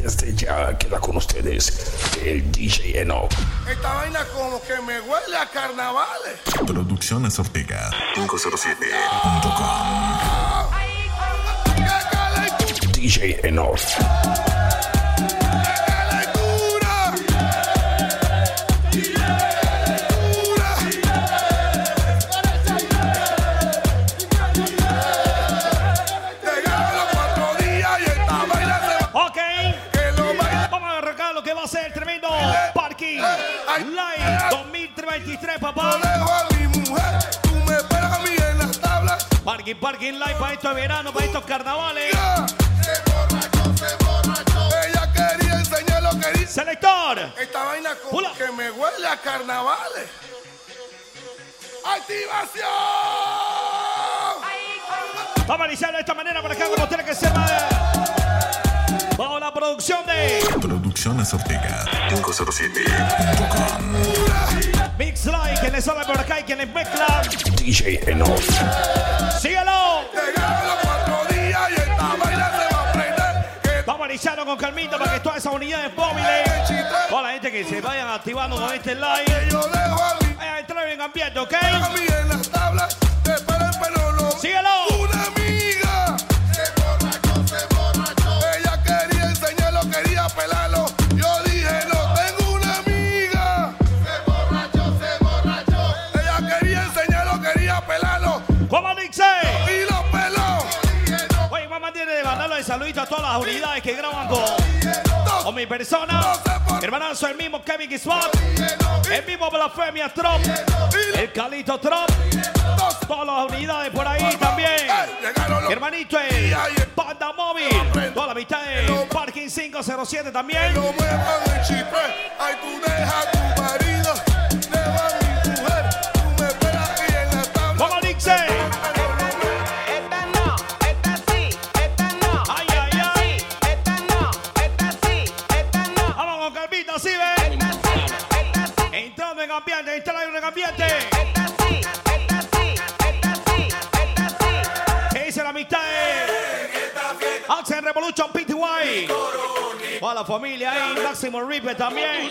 Desde ya queda con ustedes el DJ Enoch. Esta vaina como que me huele a carnavales. Producciones Ortega 507.com. DJ Enoch. Live 2023, papá. Yo dejo a mi mujer, tú me esperas a mí en las tablas. Parking Live para estos verano, para estos carnavales. Se borrachó. Ella quería enseñar lo que dice. Selector. Esta vaina como que me huele a carnavales. ¡Activación! Vamos a iniciar de esta manera para acá como tiene que ser. Vamos a la producción de Producciones Ortega 507.com. Mix Live, que les habla por acá y que les mezcla DJ Enoch. ¡Síguelo! Llegaron los 4 días y esta vaina se va a prender. Vamos a iniciarlo con calmita para que todas esas unidades móviles, toda la gente que se vayan activando con este live, Yo dejo a mi vayan a entrar en ambiente, ¿ok? a mí en las tablas. Te espero, pero no. ¡Síguelo! Una amiga. Se borrachó. Ella quería enseñarlo, quería pelarlo. Yo dije, no tengo una amiga. Se borrachó. Ella quería enseñarlo, quería pelarlo. ¿Cómo dice? Y lo peló. Oye, mamá tiene de mandarlo de saludito a todas las unidades que graban con mi persona. Hermanazo, el mismo Kevin Kiswap, el mismo Blasfemia Trop, el Calito Trop, todas las unidades por ahí también. Hermanito, el Panda Móvil, toda la mitad de Parking 507 también. No muevan el chipre. Ay, tú deja a tu marido. Deja a mi mujer. Tú me esperas aquí en la tabla. ¿Cómo dice? Esta no, esta sí, esta no. Ay, ay, ay. Esta no, esta sí, esta no. Vamos con calmita, ¿sí ven? Esta sí. Entrando en ambiente, entrando en ambiente. Esta sí, esta sí, esta sí, esta sí. ¿Qué dice la mitad de Accent Revolution PTY? Toda la familia ahí, Máximo Ripper también.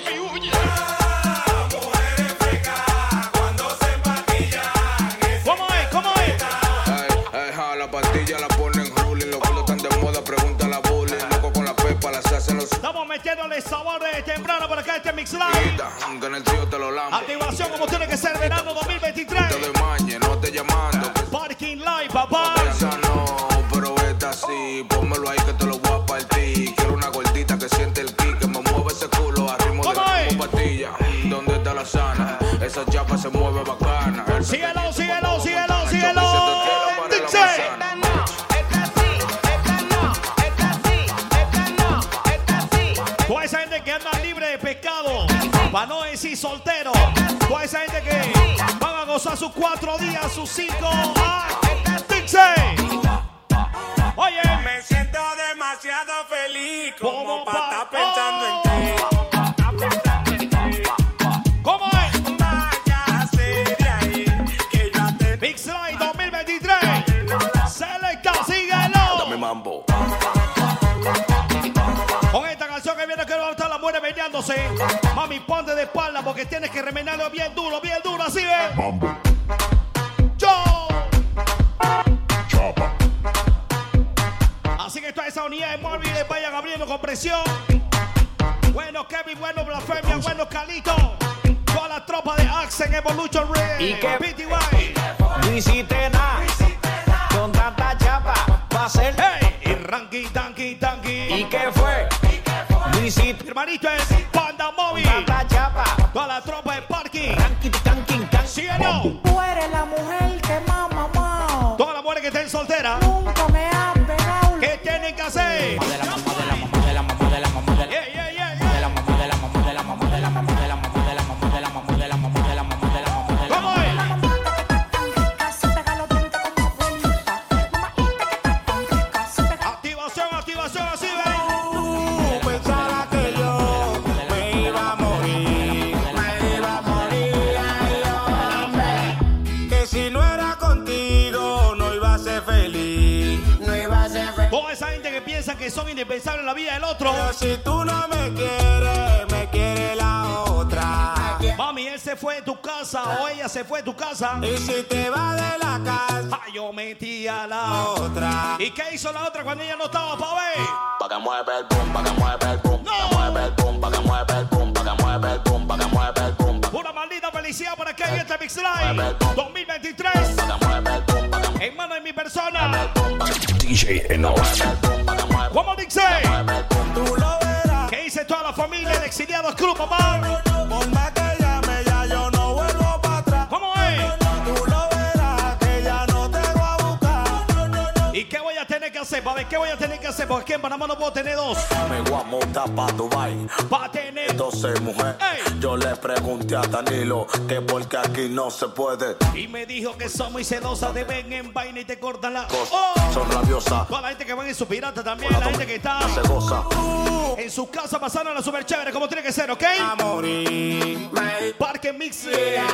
¿Cómo es? ¿Cómo es? La pastilla la ponen ruling, los culos están de moda, pregunta la bullying. Loco con la pepa, las hacen los Estamos metiéndole sabor de temprano por acá este Mix Live. que en el trío te lo lambo. Activación como tiene que ser verano 2023. Te doy mañe, no te llamando. Parking Live, papá. Esa no, pero esta sí. Pónmelo ahí que te lo voy a partir. Quiero una gordita que siente el kick, que me mueve ese culo a ritmo de ¿Cómo es? como pastilla. ¿Dónde está la sana? Esa chapa se mueve bacana. Síguelo, síguelo, síguelo, síguelo. Dice. Esta no, esta sí, esta no, esta sí, esta no, esta sí. Toda esa gente que anda libre de pecado, para no decir soltero. Toda esa gente que van a gozar sus 4 días, sus 5. Dice. Oye, Me siento demasiado feliz como para estar pa- pensando en ti. ¿cómo es? Váyase de ahí, que ya te... Mix Live 2023. Selecta, síguelo. Dame mambo. Con esta canción que viene que va a estar la mujer meneándose. Mami, ponte de espalda porque tienes que remenarlo bien duro, así ves. Mambo. Yo. Chapa. Así que todas esas unidades móviles vayan abriendo con presión. Bueno, Kevin, bueno, Blasfemia, bueno, Calito. Toda la tropa de Accent Evolution Red. ¿Y qué? PTY. No hiciste nada con tanta chapa pa' hacer. Hey, y ranking, tanky, tanky. ¿Y qué fue? No hiciste Hermanito es Panda Móvil. tanta chapa. Toda la tropa de Parking. Tanqui, tanqui, tanqui. Síguelo. Tú eres la mujer que más mamá. Todas las mujeres que estén solteras. Nunca me han pegado. ¿Qué tienen que hacer? De la mamá, de la mamá, de la mamá, de la mamá, de la Yeah, yeah, yeah, de yeah. la mamá, de la mamá, de la mamá, de la mamá, de la mamá, de la mamá, de la mamá, de la mamá, de la mamá, de la mamá, de la ¿Cómo mamá. es? Activación, activación, así ven. Tú pensabas que yo me iba a morir. que son indispensables en la vida del otro. Pero si tú no me quieres, me quiere la otra. Mami, él se fue de tu casa o ella se fue de tu casa. Y si te vas de la casa, Yo metí a la otra. ¿Y qué hizo la otra cuando ella no estaba pa' ver? Pa' que mueve el boom, pa' que mueve el boom. No. Pa' que mueve el boom, pa' que mueve el boom, pa' que mueve el boom, pa' que mueve el boom. Una maldita felicidad para que este Mix Live 2023 Pa' que mueve el boom, pa' que mueve en mano de mi persona. DJ Enough. ¿Cómo dice? Tú lo verás. ¿Qué dice toda la familia de Exiliados Club, papá? Por más que llame, ya yo no vuelvo para atrás. ¿Cómo es? Tú lo verás, que ya no te voy a buscar. ¿Y qué voy a tener que hacer? Para ver, ¿qué voy a tener que hacer? Porque aquí en Panamá no puedo tener dos. Me voy a montar pa' Dubai. Para tener 12 mujeres. Ey. Yo le pregunté a Danilo que porque aquí no se puede. Y me dijo que son muy celosas, te ven en vaina y te cortan la... Son rabiosas. Toda la gente que va en su pirata también, la gente que está Se goza. en su casa pasando la super chévere como tiene que ser, ¿ok? A morir. Parking Mix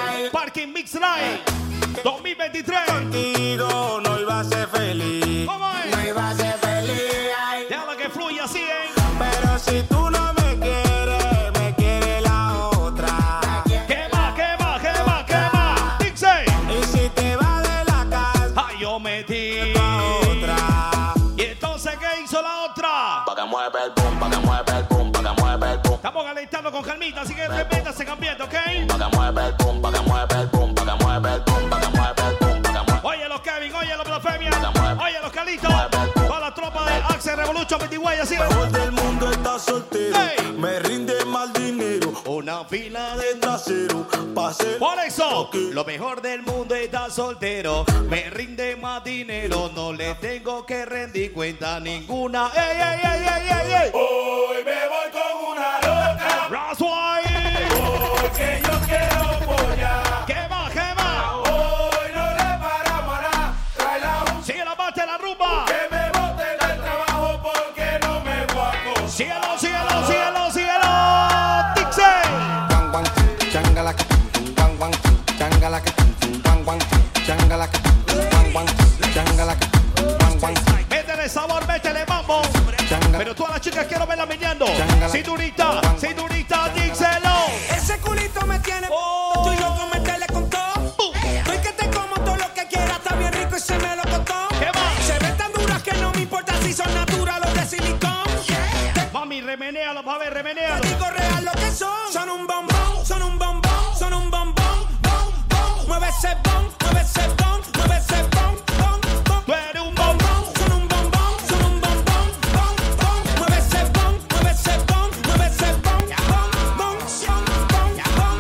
Live 2023. Contigo no iba a ser feliz. ¿Cómo es? No iba a ser feliz. Ay. Déjala que fluya así, ¿eh? Pero si tú no me quieres, me quiere la otra. ¿Qué más? ¿Qué más? ¿Qué más? ¿Qué más? Dice. Y si te vas de la casa, Yo metí. otra. ¿Y entonces qué hizo la otra? Pa' que mueve el boom, pa' que mueve el boom, pa' que mueve el boom. Estamos calentando con calmita, así que métase cambiando, ¿ok? Pa' que mueve el boom, pa' que mueve el boom, pa' que mueve el boom, pa' que mueve el boom, pa' que mueve. Oye los Kevin, oye los Blasfemia, oye los Calitos, toda la tropa de Axel Revolution 21, así Mejor del mundo está soltero. Ey. Me rinde mal dinero. una fila De trasero. Pase. Por eso, lo mejor del mundo está soltero. Me rinde más dinero, no le tengo que rendir cuenta ninguna. ¡Ey, ey, ey, ey, ey, ey! Hoy me voy con una loca. Rasway. Porque yo quiero pollar. ¿Qué más? ¿Qué más? Hoy no le paramos a nada. Tráela un Sigue la parte de la rumba. que me bote del trabajo porque no me voy a comer. Síguelo, síguelo, síguelo, síguelo. Dixie. Guan guan, changalaka, guan guan, changalaka, guan guan, changalaka, guan guan, changalaka, guan guan, Métele sabor, métele mambo. changalaka. Pero todas las chicas quiero verlas meneando. Chángala. Cinturita, cinturita, díselo. Ese culito me tiene Oh. tú y yo con meterle con todo. Estoy que te como todo lo que quieras, está bien rico y se me lo costó. ¿Qué más? Se ven tan duras que no me importa si son naturales o de silicón. Mami, remenéalo, pa' ver, Te remenéalo. digo real lo que son. Son un bombón, son un bombón, son un bombón, bom, bom. Mueve ese bom, mueve ese bom, mueve ese bom, bom, bom. Tú eres un bombón. Bombón, son un bombón, son un bombón, bom, bom. Mueve ese bom, mueve ese bom, mueve ese bom, bom, bom, bom, bom,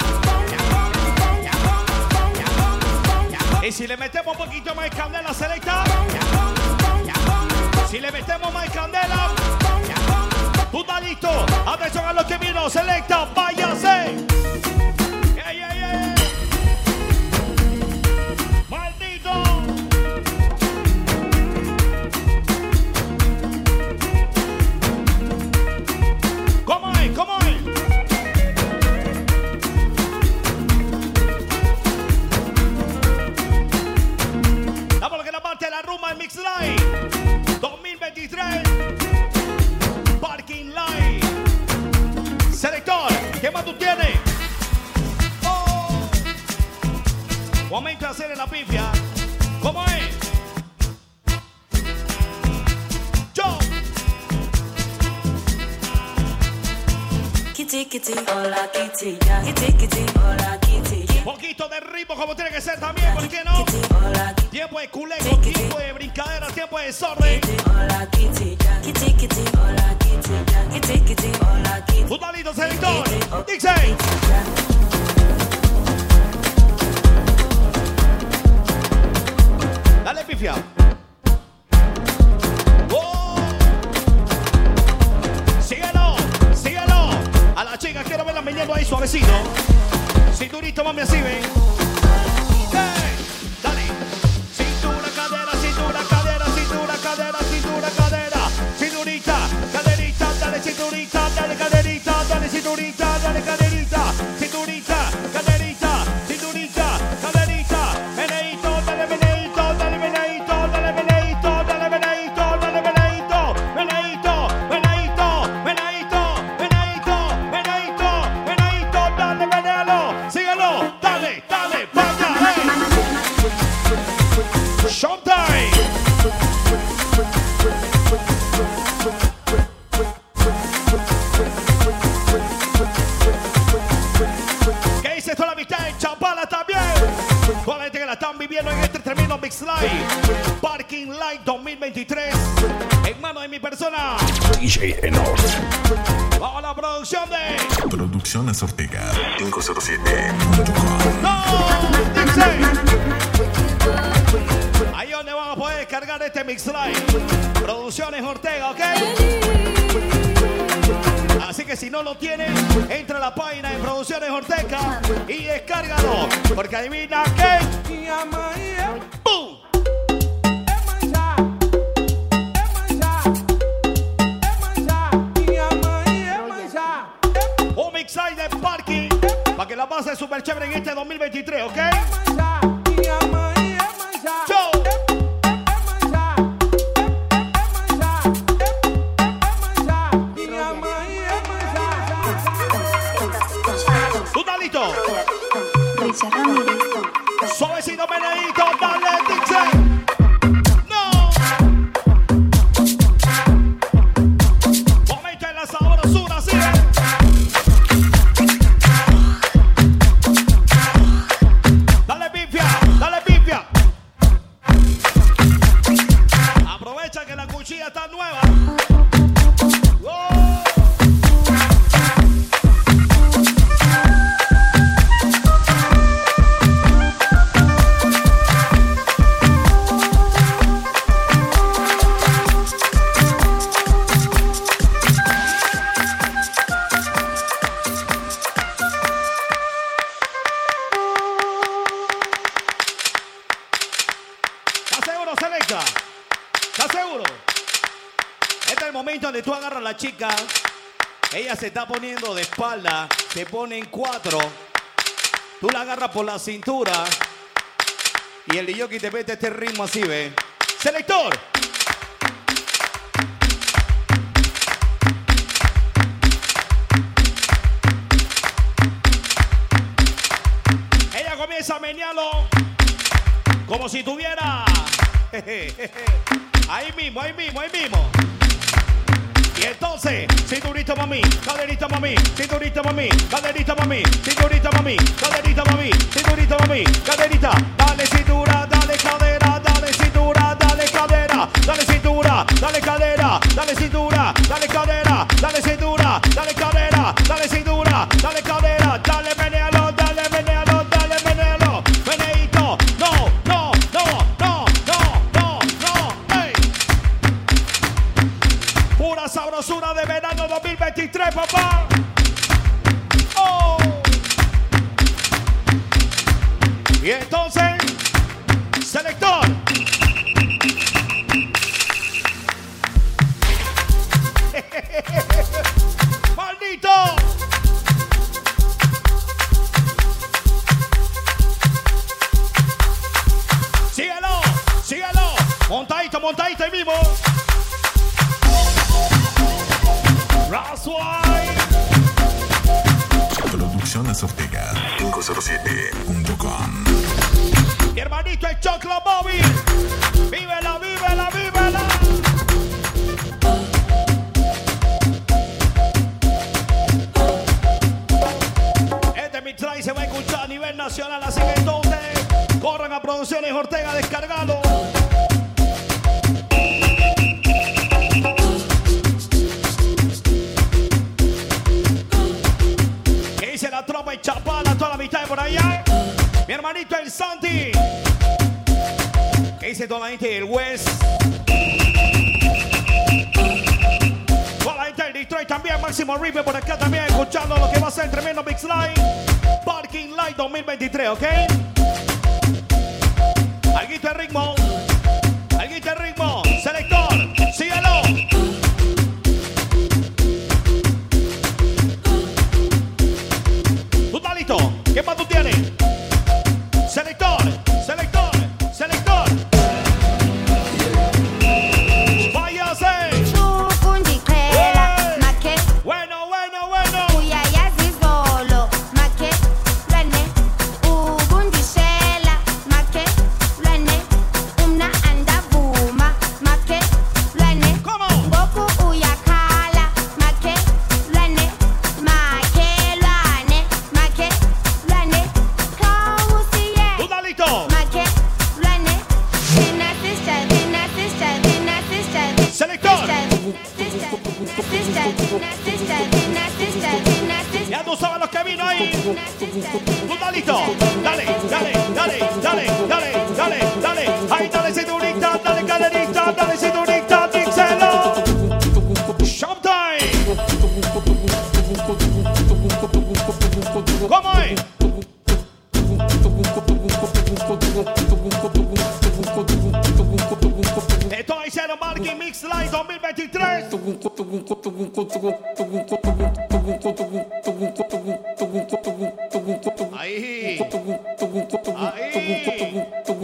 bom, bom. Y si le metemos un poquito más de candela, selecta. Si le metemos más de candela, tú estás listo. Atención a los que vino, selecta, váyase. ¡Ey, ey, ey! ¡Maldito! ¿Cómo es? ¿Cómo es? Vamos a que la parte de la rumba en Mix Live 2023 Parking Live. Selector, ¿qué más tú tienes? Oh. Momento de hacer en la pifia. ¿Cómo es? Yo. Kitty, kitty, hola kitty, ya. Kitty, kitty, hola kitty, ya. Poquito de ritmo como tiene que ser también, ¿por qué no? Kitty, hola kitty, Tiempo de culeco, tiempo de brincadera, tiempo de desorden. hola kitty, ya. Kitty, kitty, hola kitty, ya. Kitty, kitty, hola kitty. ¿Tú estás listo, selector? Dixie. Dale, pifia. Oh. Síguelo, síguelo. A la chica quiero verla viniendo ahí suavecito. Cinturito, mami, así ven. Hey, dale. Cintura, cadera, cintura, cadera, cintura, cadera, cintura, cadera. Cinturita, caderita, dale cinturita, dale caderita, dale cinturita, dale caderita. Cinturita, caderita, cinturita, caderita. Meneíto, dale meneíto, dale meneíto, dale meneíto, dale meneíto, dale meneíto, meneíto. viviendo en este tremendo Mix Live Parking Live 2023 en manos de mi persona DJ Enor. Bajo la producción de Producciones Ortega 507.com. ¡No! Dice ahí donde van a poder descargar este Mix Live Producciones Ortega, ¿ok? Así que si no lo tienes, entra a la página de Producciones Ortega y descárgalo. Porque adivina qué. ¡Bum! Un Mix Live de parking para que la pases súper chévere en este 2023, ¿ok? ¡Chau! ¿Tú estás listo? Suavecito, menedito, dale, Dixie. ¡No! Momento en la sabrosura, ¿sí? Dale pifia, dale pifia. Aprovecha que la cuchilla está nueva. ¡Oh! ¿Estás seguro? Este es el momento donde tú agarras a la chica. Ella se está poniendo de espalda. Se pone en 4. Tú la agarras por la cintura. Y el DJ te mete este ritmo así, ¿ve? ¡Selector! Ella comienza a menearlo como si tuviera... Ahí mismo, ahí mismo, ahí mismo. Y entonces, cinturita mami, caderita mami, cinturita mami, caderita mami, cinturita mami, caderita mami, cinturita mami, caderita. Dale cintura, dale cadera, dale cintura, dale cadera, dale cintura, dale cadera, dale cintura, dale cadera, dale cintura, dale cadera, dale cintura, dale cadera, dale menealo, dale menealo, dale menealo, meneito, no, no, no, no, no, no, no, hey. Pura sabrosura de verano 2023, papá. Oh. Y entonces, selector. ¡Maldito! Síguelo, síguelo. Montadito, montadito ahí mismo. Rasway. Producciones Ortega 507.com. Mi hermanito el Choclo Bobby. Vívela, vívela, vívela. Este Mix Live se va a escuchar a nivel nacional, así que entonces corran a Producciones Ortega a descargarlo. Que dice la tropa y Chapala, toda la mitad de por allá. Mi hermanito el Santi. Que dice toda la gente del West. Toda la gente del Detroit también. Máximo River por acá también. Escuchando lo que va a ser el tremendo Mix Live Parking Live 2023, ¿ok? Alguito de ritmo. Alguito de ritmo. Selector. Síguelo. ¿Tú estás listo? ¿Qué más tú tienes? Selector, selector, selector. Váyase. Bueno, bueno, bueno. Ya tú sabes los que vino ahí. ¿Tú estás listo? Dale, dale, dale, dale, dale, dale, dale. Ahí dale cinturita, dale cadenita, dale cinturita, díselo. Showtime. ¿Cómo es? Esto es el Marking Mix Live 2023. Ahí. Ahí.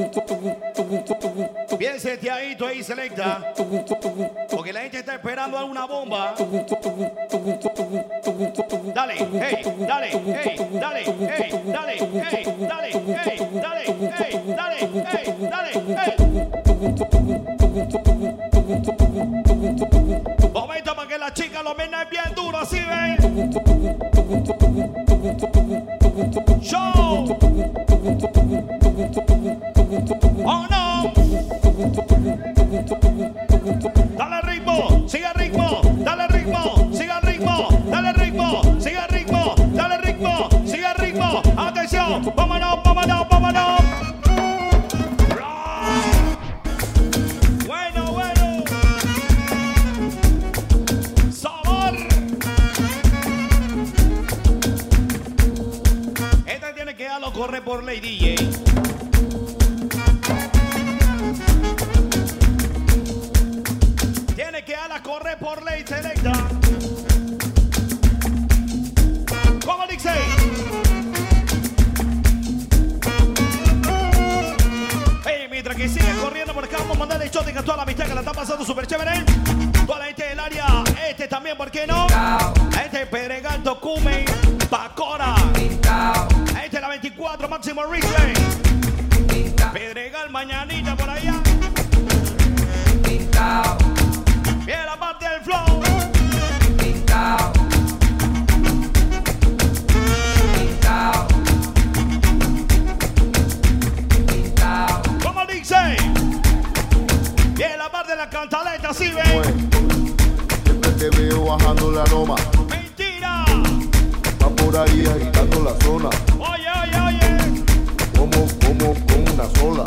Bien seteadito ahí, Selecta. Porque la gente está esperando alguna bomba. Dale, hey, dale, hey, dale, hey, dale, hey, dale, hey, dale, hey, dale, hey, dale, hey. Momento para que la chica lo menen bien duro, así ven. Show. Oh no. Dale ritmo, sigue ritmo, dale ritmo, sigue ritmo, dale ritmo, sigue ritmo, dale ritmo, sigue ritmo. Atención, vámonos, vámonos, vámonos. Bueno, bueno. Sabor. Este tiene que darlo corre por ley DJ. Tiene que darla corre por ley Selecta. ¿Cómo dice? Hey, mientras que sigue corriendo por acá, vamos a mandarle shoting a toda la amistad que la está pasando súper chévere. Toda la gente del área, también, ¿por qué no? Pedregal, Tocumen, Bacora. La 24, Máximo Risley. Pedregal, Mañanita por allá. Bien la parte del flow. ¿Cómo dice? Bien la parte de la cantaleta, ¿sí ven? Siempre te veo bajando la noma. Mentira. Va por ahí agitando la zona. Oye, oye, oye. Como con una sola.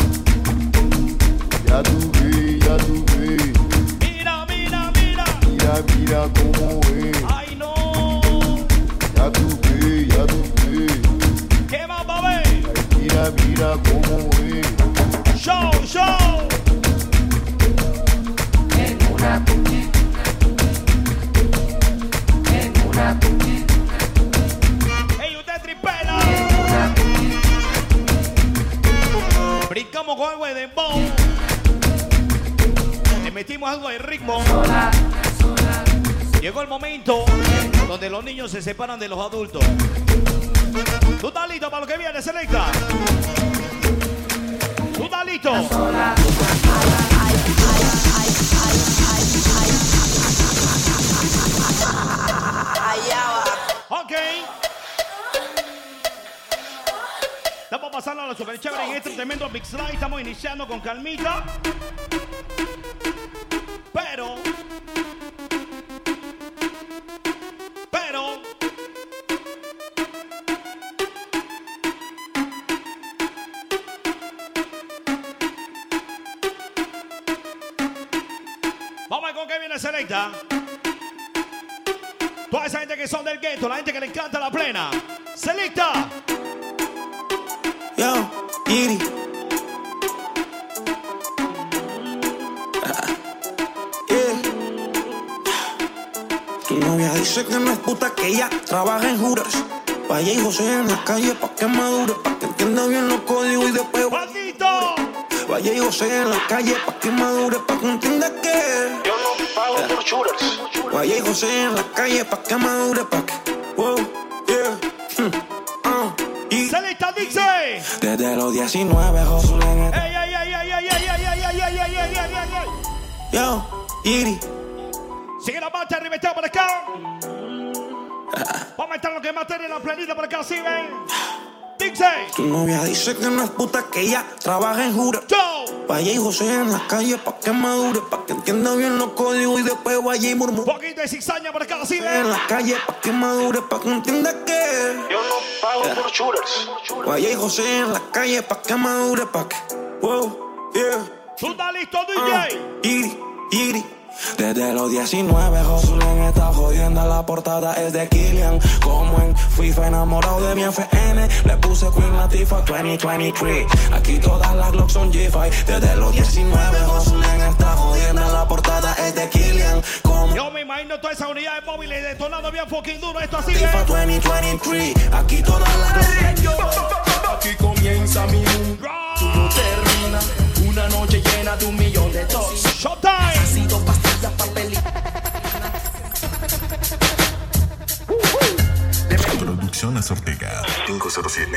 Ya tú ves. Mira, mira, mira. Mira cómo es. Ay, no. Ya tú ves. ¿Qué más va a ver? Ay, mira cómo es. Show, show. En una cuña. En una cuña. Ey, usted tripela. Brincamos con algo de dembow. Le metimos algo de ritmo. Llegó el momento donde los niños se separan de los adultos. ¿Tú estás listo para lo que viene, Selecta? ¿Tú estás listo? Ok. Estamos pasando a lo super chévere en este tremendo mix live. Estamos iniciando con calmita. Pero vamos a ver con qué viene Selecta. Toda esa gente que son del gueto, la gente que le encanta la plena. Selecta. Yo, Iri. Tu novia dice que no es puta, que ella trabaja en Hooters. Vaya y José en la calle pa' que madure, pa' que entienda bien los códigos y después. ¡Maldito! Vaya y José en la calle pa' que madure, pa' que entienda que Yo no pago por shooters. Vaya y José en la calle pa' que madure, pa' que. Wow, yeah. Y Selecta dice. desde los 19 Josué en el. ¡Ey, ey, ey, ey, ey, ey, ey, ey, ey, ey, ey, ey, ey, ey! Yo, Iri. Sigue la marcha, arriba está por acá. Vamos a estar lo que más tiene la planita por acá, ¿sí ven? Dice. Tu novia dice que no es puta, que ella trabaja en Hooters. Yo. Vaya y José en la calle pa' que madure, pa' que entienda bien los códigos y después vaya y murmure. Poquito de cizaña por acá, así En la calle pa' que madure, pa' que entienda que Yo no pago por shooters. Vaya y José en la calle pa' que madure, pa' que. Wow, yeah. ¿Tú estás listo, DJ? Iri. Desde los 19, Josulen está jodiendo. La portada es de Killian. Como en FIFA, enamorado de mi FN. Le puse Queen Latifah 2023. Aquí todas las Glocks son G5. Desde los 19, Josulen está jodiendo. La portada es de Killian. Como Yo me imagino todas esas unidades móviles detonando bien fucking duro. Esto así FIFA es. 2023. Aquí todas las. Aquí comienza mi mundo, todo termina. Una noche llena de 1,000,000 de tops. Showtime. Ha sido pastillas, papel. Producciones Ortega 507.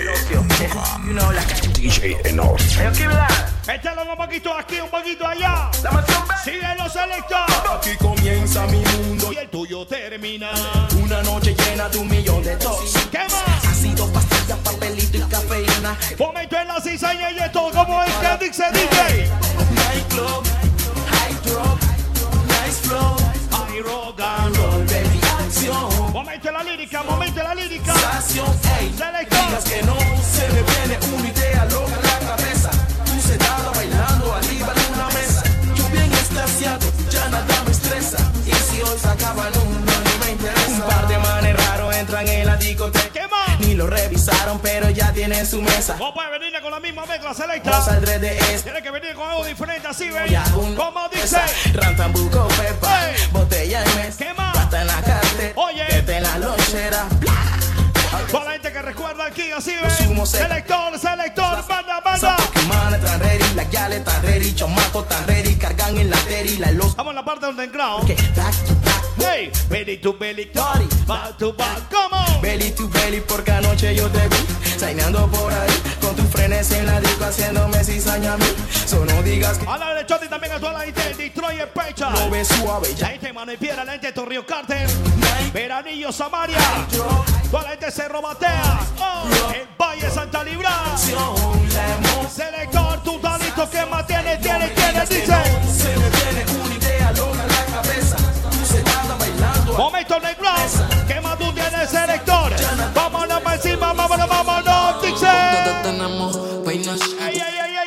DJ Enoch. Mételo un poquito aquí, un poquito allá. Sigue los selectos. Aquí comienza mi mundo Y el tuyo termina. una noche llena de 1,000,000 de tops. ¿Qué más? Ha sido pastillas, papelito y cafeína. Momento en la cizaña y esto como es que dice DJ. Nightclub, high drop, nice flow. Ay, rock and Roll, baby, acción. momento en la lírica, momento en la lírica. Sensación, ey. Selector. Digas que no, se me viene una idea loca en la cabeza. Tú sentada bailando arriba de una mesa. Yo bien extasiado, ya nada me estresa. Y si hoy se acaba, no me interesa. Un par de manes raros entran en la discoteca. ¿Qué más? Ni lo revisaron, pero ya tienen su mesa. No puede venir con la misma mezcla, No selecta. saldré de esto. Tiene que venir con algo diferente, así ven. Ya, un- Como dice. Rantambuco, pepa, Ey. botella y mes. ¿Qué más? Plata en la cartera. Oye. Vete en la lonchera. Toda la gente que recuerda aquí, así Sumo ven. seca. Selector, banda. Pokémon están ready, la yale están ready, chomaco están ready, cargan en la teri, la los Vamos a la parte underground. que back to back, Hey, belly to belly, Party. back to back, come on. belly to belly, porque anoche yo te vi, saineando por ahí, con tus frenes en la disco, haciéndome cizaña a mí, so no digas que A la de Choti también a toda la gente de Detroit, el Pecha. lo ves suave, La ya gente de Mano y Piedra, la gente de Torrio Carter, Veranillo, Samaria, toda la gente de Cerro Batea, el Valle Santa Libra. Selector, tú estás listo, ¿qué más tienes? Dice. se me viene una idea loca en la cabeza, tú sentada bailando, Momento underground, ¿qué más tú tienes, selector? Vámonos para encima, vámonos, dice. Tenemos peines, Ey,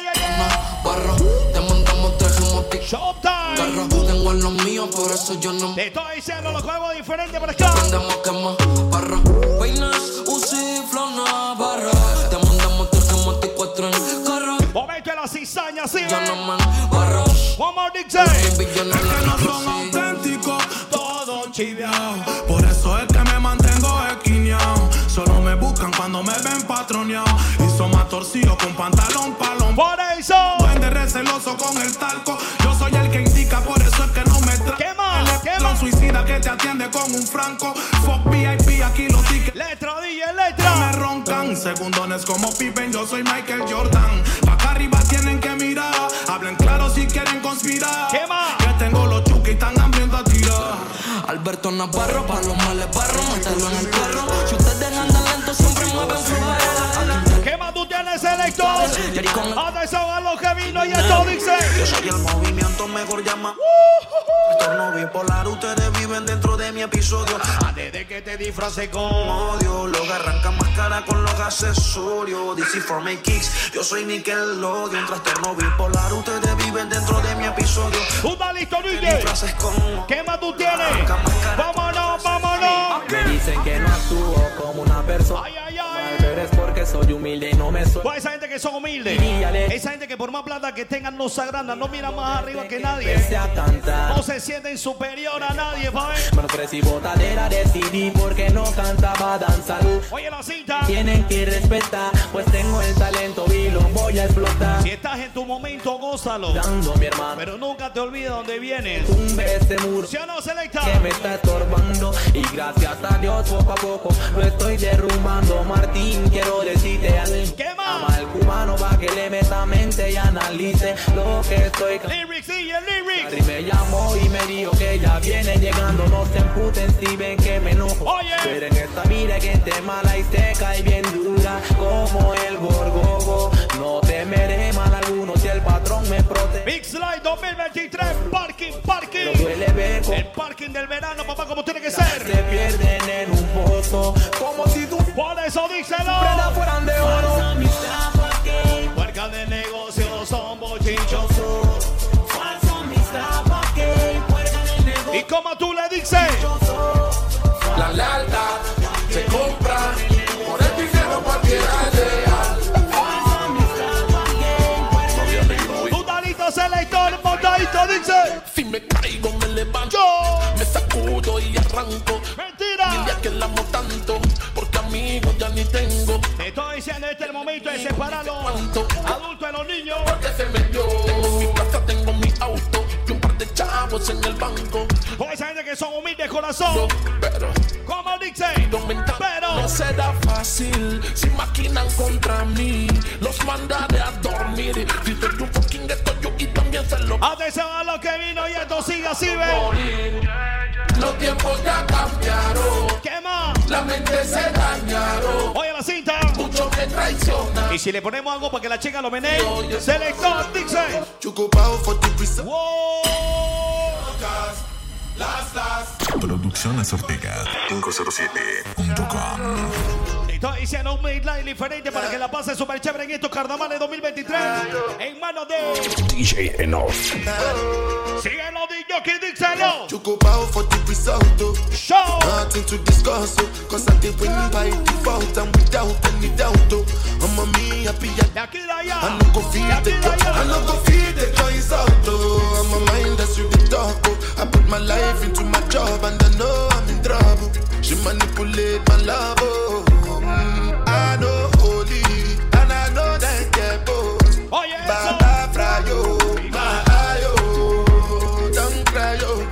barro, te montamos, trajimos tic, Showtime. carro. Tengo los míos, por eso yo no Te estoy diciendo los juegos diferentes por acá. prendemos quema, barro. Peines, Uzi, Flow, Navarro. Te montamos, trajimos tic, 4 en carro. Momento de la cizaña, sí, Yo no ven. man, barro. One more dice. Billones en la Rosy. auténticos, Todo chiviao. por eso es que me mantengo esquineado. Solo me buscan cuando me ven patroneado. Y son más torcidos con pantalón palón. Por eso. Buen de receloso con el talco. Yo soy el que indica, por eso es que no me trae. ¿Qué más? ¿Qué Los más? suicida que te atiende con un franco. Fuck VIP, aquí los tickets Letra, DJ, me letra. roncan. Segundones como Pippen, yo soy Michael Jordan. Pa' acá arriba tienen que mirar. Hablen claro si quieren conspirar. ¿Qué más? Que tengo los chuques y están hambrientos a tirar. Alberto Navarro, pa' los males barro, mételo en el carro. Si ustedes andan lentos, siempre mueven flow. ¿Qué más tú tienes, selector? Atención a lo que vino y esto dice. Yo soy el movimiento, mejor llama. Trastorno bipolar, ustedes viven dentro de mi episodio. Desde que te disfracé con Odio, los arrancan más cara con los accesorios. DC for my kicks, yo soy Nickelodeon. Trastorno bipolar, ustedes viven dentro de mi episodio. ¿Tú estás listo, DJ? Disfraces con ¿Qué más tú tienes? Vámonos. me dicen que no actúo como una persona, Ay. pero es porque soy humilde y no me soy. Toda esa gente que son humildes, esa gente que por más plata que tengan no se agrandan, no miran más arriba que nadie, Sea tanta. no se sienten superior a nadie, pa' ver. Bueno, ofrecí botadera, decidí porque no cantaba danzar. Oye la cita, Tienen que respetar, pues tengo el talento y lo voy a explotar. si estás en tu momento, gózalo, Dando mi hermano pero nunca te olvides dónde vienes. tumbe este muro ¿Sí o no, selecta? que me está estorbando. Y gracias a Dios poco a poco lo estoy derrumbando. Martín, quiero decirte algo. ¿Qué más? Ama al cubano pa' que le meta mente y analice lo que estoy Lyrics, DJ, lyrics. Y me llamó y me dijo que ya viene llegando. No se emputen si ven que me enojo. Oye. Pero en esta mira que gente mala y seca y bien dura como el gorgogo. No temeré mal alguno si el patrón me gozo. El parking del verano, papá, como tiene que ser. Se pierden en un pozo, como si tú por eso díselo. prendas fueran de oro. Puerca de negocio son bochinchos. ¿Y cómo tú le dices? La lealtad se compra por el dinero cualquiera leal. Tutanito selector, montadito, dice. Si me caigo me levanto, me sacudo y arranco. Mentira. Dile que la amo tanto, porque amigos ya ni tengo. Te estoy diciendo, este es el momento de separar los adultos de los niños. Porque se me dio. Tengo mi casa, tengo mi auto y un par de chavos en el banco. Por esa gente que son humildes corazón. Pero como dice, pero no será fácil si maquinan contra mí. Los mandaré a dormir. Si te un fucking esto yo y también se lo. Atención a lo que vino y esto sigue así, ve. Los tiempos ya cambiaron. ¿Qué más? La mente se dañaron. Oye la cinta. Mucho me traiciona. Y si le ponemos algo para que la chica lo menee, selector, dice. Wow. Producciones Ortega 507.com. Estoy diciendo un midline diferente para que la pase súper chévere en estos carnavales 2023. En manos de DJ Enough. Síguelo, DJ, díselo. Chocobao for the result. Show. Nothing to discuss. Cause I did win by default and without any doubt. I'm a me happy. De aquí de allá. I no go feed the joy. I no go feed the joys out. I'm a mind that's you the talk. I put my life into my job and I know I'm in trouble. She manipulate my love. I know holy and I know that get both. Oh yeah. Baba Frayo, my ayo, don't cry yo.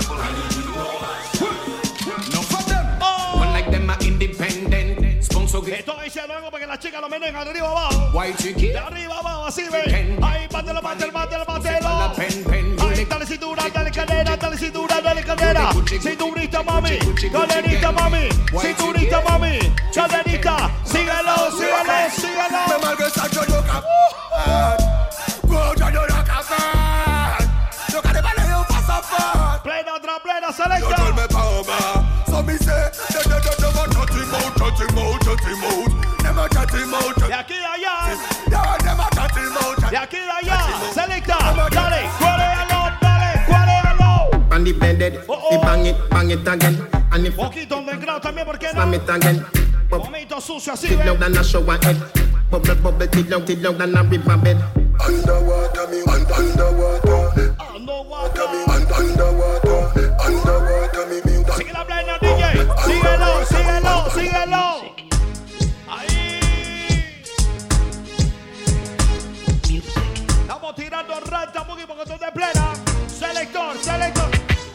No for them. One like them are independent. Sponsor get. Estoy diciendo algo para que las chicas lo menen de arriba abajo. White chicken. De arriba abajo, así ve. Ahí, bátelo, bátelo, bátelo, bátelo. Ahí, dale cintura, dale cadera, dale cintura, dale cadera. Cinturita, mami, caderita, mami. Cinturita, mami, caderita. Síguelo, síguelo, síguelo. Me malgresa yo Plena tras plena, selecta. De aquí de allá. De aquí de allá. Selecta. Dale, cuaréalo, dale, cuaréalo. And the blended, bang it again. And if poquito underground también, ¿por qué no? slam it again. Momento sucio así, Tick ve. loud and a shower head. Bubble, bubble, tick loud and a river bed. Underwater, me underwater. Underwater. Underwater, me. Sigue la plena, DJ. Síguelo, síguelo, síguelo. Ahí. Estamos tirando rata, muy porque de plena. Selector, selector.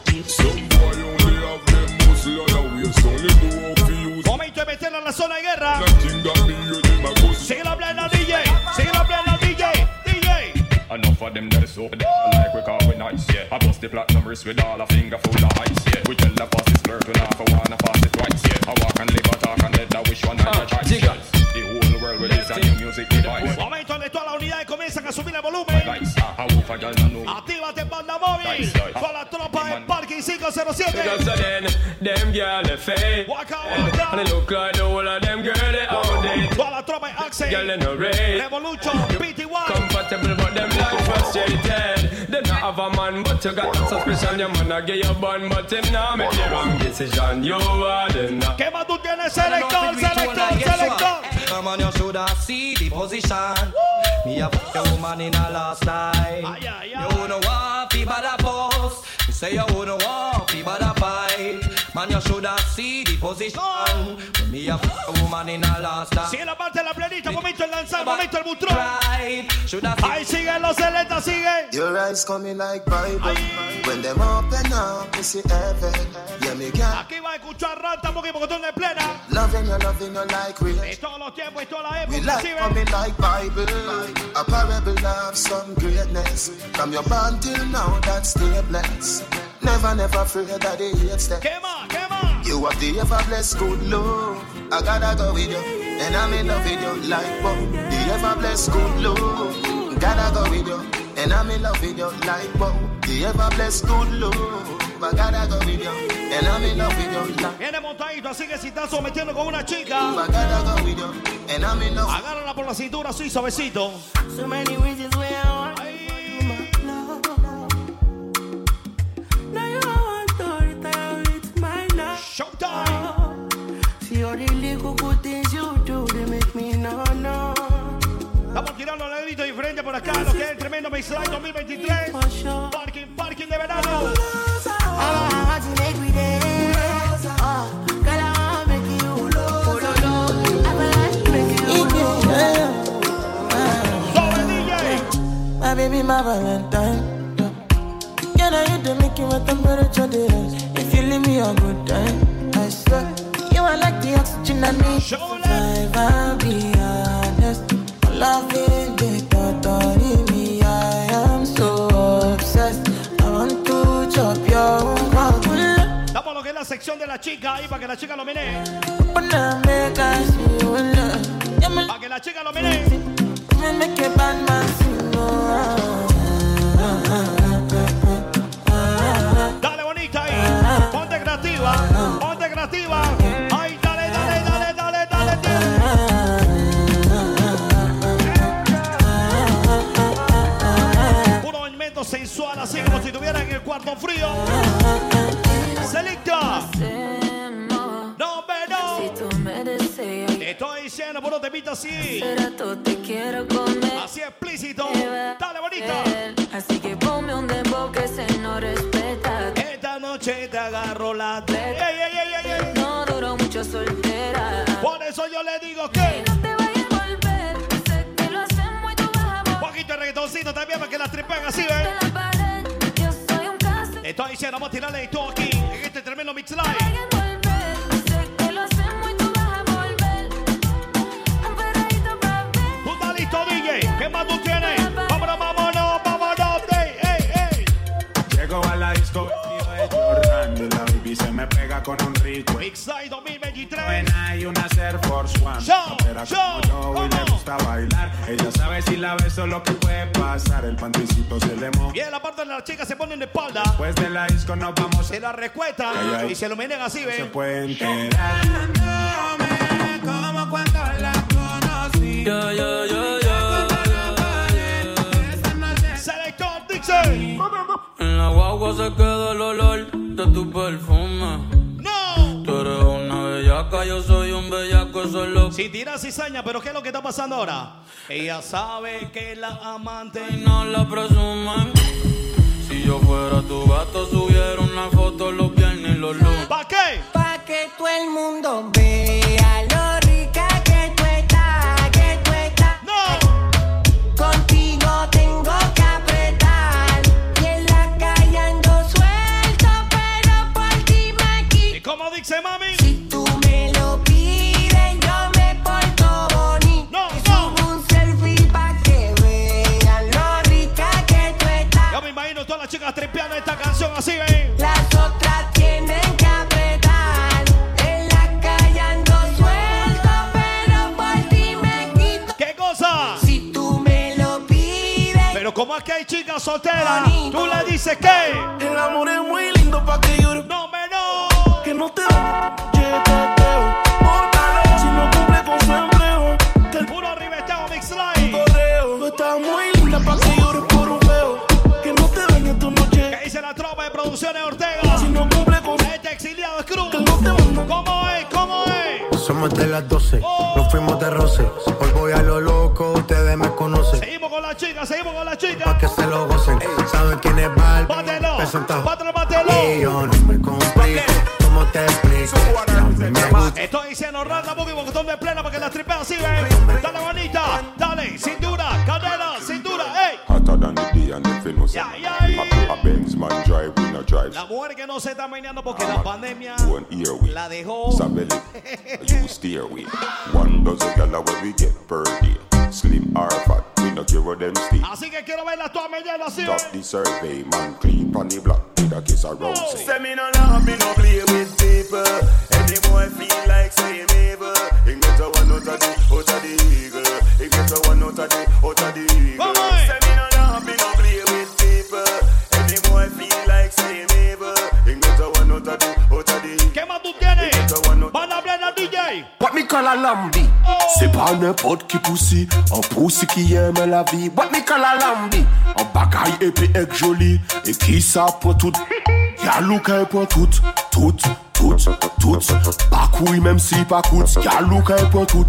Momento de meterla en la zona de guerra. Sigue la plena, DJ. Sigue la plena, DJ. DJ. Enough of them that is so like we call we nice, yeah. I bust the platinum wrist with all a finger full of ice, yeah. We tell the fastest flirt, we laugh for one, pass it twice, yeah. I walk and live, I talk and let I wish one night I try to share. The whole world with this a new music device. Momento donde todas las unidades comienzan a subir el volumen. Actívate, banda móvil. Con la tropa en Parking 507. Them girl fake. Waka waka. And they look like the whole of them girl they out there. Toda la tropa en Axel. Girl in a raid. Revolution, PTY. Comfortable but them like frustrated. They not have a man but you got suspicion. Your man a get your bun but him now make the wrong decision. You are them now. ¿Qué más tú tienes, selector, selector, selector? Come on, you shoulda see the position. Me a fuck a woman in a last time. You wouldn't want fi bad a post. You say you wouldn't want fi bad a fight. Man, you shoulda see the position. Me a fuck a woman in a last time. Sigue la parte de la planita, momento el lanzar, momento el butrón. Ahí sigue los selecta, sigue. Your eyes coming like Bible. When them open up, you see heaven. Yeah, me can. Aquí va a escuchar rata, porque tú en plena. Loving you like real. De todos los tiempos y toda la We época, like coming like Bible. A parable of some greatness. From your born till now, that's still blessed. Never, never fear that it hates them. You have the ever blessed good love. I gotta go with you, and I'm in love with you like what? The ever blessed good love. Gotta go with you, and I'm in love with you like what? The ever blessed good love. I gotta go with you, and I'm in love with you. Viene montadito, así que si estás sometiendo con una chica, I gotta go with you, and I'm in love. agárrala por la cintura así, suavecito. So many reasons why I want you, my love. Now you want to retire with my love. Showtime. See all the little good things you do, they make me no. Estamos tirando el grito diferente por acá, lo que es el tremendo Mixline 2023. Parking de verano. My baby, my Valentine. Yeah, now you do make you my temperature rise. If you leave me a good time, I swear you are like the oxygen I need. Survive, I'll be honest. Loving the thought in me, I am so obsessed. I want to chop your heart. Damos lo que es la sección de la chica ahí para que la chica lo menee. Para que la chica lo menee. Dale bonita ahí. Ponte creativa. Ponte creativa. Ay, dale. Puro movimiento sensual, así como si estuvieran en el cuarto frío. Selecta. No, pero. Si tú me deseas, te estoy diciendo, puro temita así. te quiero comer. Así explícito. Dale bonita. Así que ponme un dembow que se no respeta. Esta noche te agarro la ey. No duró mucho soltera. Por eso yo le digo que no te vayas a volver. Sé que lo hacemos y tú vas a volver. Un poquito de reggaetoncito también para que la tripen así, ¿ven? Yo soy un caso. Te estoy diciendo, vamos a tirarle todo aquí en este tremendo mix live. ¿Tú estás listo, DJ? ¿Qué más tú tienes? Vámonos, ey. Llego a la disco vestido de Jordan y la baby se me pega con un rico. Mix Live 2023. Buena y una Air Force One. Pero como yo y le gusta bailar. Ella sabe si la beso lo que puede pasar. El panticito se le moja. Y en la parte de las chicas se ponen de espalda. Después de la disco nos vamos. Se la recuestan y se lo menen así, ¿ven? Se puede enterar. Como cuando la conocí. Selector Dixon. En la guagua se queda el olor de tu perfume. No. Tú eres una bellaca, yo soy un bellaco, eso es lo que... Si tiras cizaña, pero ¿qué es lo que está pasando ahora? Ella sabe que la amante y no la presumen. Si yo fuera tu gato, subiera una foto los viernes y los lunes. ¿Pa' qué? Pa' que todo el mundo vea lo rica que tú estás, No. Contigo tengo que apretar. Y en la calle ando suelto, pero por ti me quito. ¿Y cómo dice, mami? Si tú me lo pides, yo me porto bonito. No. Subo un selfie pa' que vean lo rica que tú estás. Yo me imagino todas las chicas tripeando esta canción así, ¿ven? Las otras tienen que apretar. En la calle ando suelto, pero por ti me quito. ¿Qué cosa? Si tú me lo pides. Pero como es que hay chicas solteras, tú le dices que El amor es muy lindo pa' que llore. no menos. Que no te teteo. Bótalo si no cumple con su empleo. Que el Puro ribeteo Mix Live. correo. Tú estás muy linda pa' que llores por un feo. Que no te dañe tu noche. ¿Qué dice la tropa de Producciones Ortega? Si no cumple con su Este exiliado es cruz. que no te manda. ¿Cómo es? Somos de las 12, nos fuimos de roce. Hoy voy a lo loco, ustedes me conocen. Seguimos con la chica, Pa' que se lo gocen. ¿Saben quién es Barbie? Bátelo. Presentado. Bátelo. Y yo no me complico. ¿Cómo te explico? Me gusta. Estoy diciendo randa boogie botón de plena para que la tripeas así, ven. Dale bonita, dale, cintura, cadera, cintura, ey. Hotter than the day and if you know say a Benz man drive, we no drive. La mujer que no se está meneando porque la pandemia One ear we la dejó. Isabelle, you steer we. One dozen gala where we get per day. Slim or fat, we no care what them stay. Así que quiero verla toda meneando así, Stop ven. the survey, man clean pon the block with a kiss of rose. Say me no love, me no play with people. Any boy feel like say him evil. He get a one out of the eagle. He get a one out of the eagle. Say me no love, me no play with people. Any boy feel like say him evil. He say. What me call a lambi? C'est pas n'importe qui poussi, un poussi qui aime la vie. What me call a lambi? Un bagaille épais et joli, et qui ça pour tout. Y'a Luca pour tout. Pas couille même si pas coûte. Y'a Luca pour tout.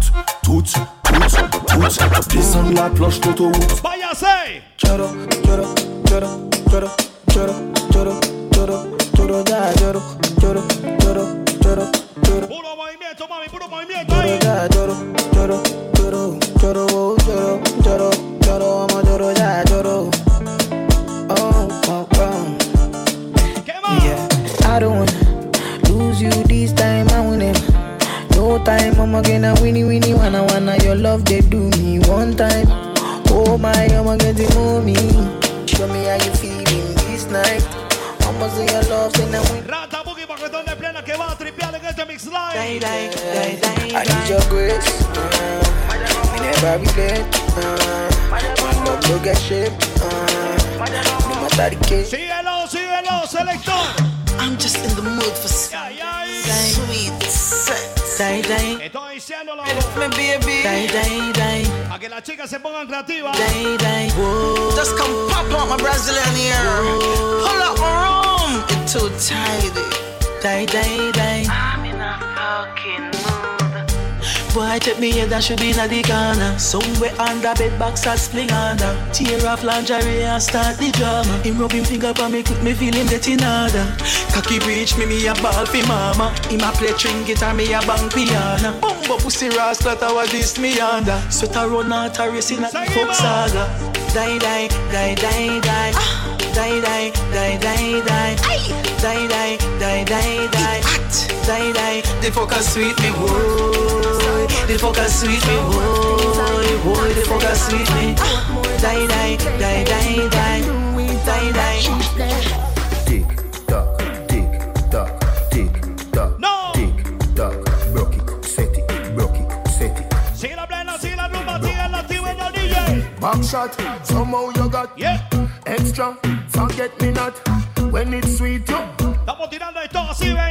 Descends la planche d'autoroute. Vaya say. Choro, ya lloro. Puro movimiento, mami, puro movimiento ahí. Lloro, vamos, lloro, ya lloro. Oh. Yeah, I don't wanna lose you this time, I win it. No time, I'm gonna winnie, wanna your love, they do me one time. Oh my, I'm gonna move me. Show me how you feeling this night. Vamos a your love, then I win. Rata Boogie, paquetón de plena que va a tripear en este mix live. I need your grace. We never be late. My love don't get shaped. No matter the case. Síguelo, selector. I'm just in the mood for sweet sex. Estoy diciéndolo. Me baby. A que las chicas se pongan creativas. Just come pop out my Brazilian ear. Pull up my room. It's too tidy. I'm in a fucking mood. Boy, take me here, that should be in the corner. Somewhere under bed box or spling under. Tear off lingerie and start the drama. Him rub him finger for me, quick me feel him getting harder. Cocky breach me a ball for mama. Him a play string guitar, me a bang piano. Bumbo pussy rascal, that was this me under. Sweat a run out a race in a folk saga. Die. The focus sweet me, boy. The focus sweet me, boy. The focus sweet me. Die. Tick tock. No. Tick tock. Broke it, set it. Sigue la plena, sigue la rumba, sigue el activo en el DJ. Back shot, somehow you got extra. Forget me not when it's sweet, yo. Estamos tirando esto así, ven.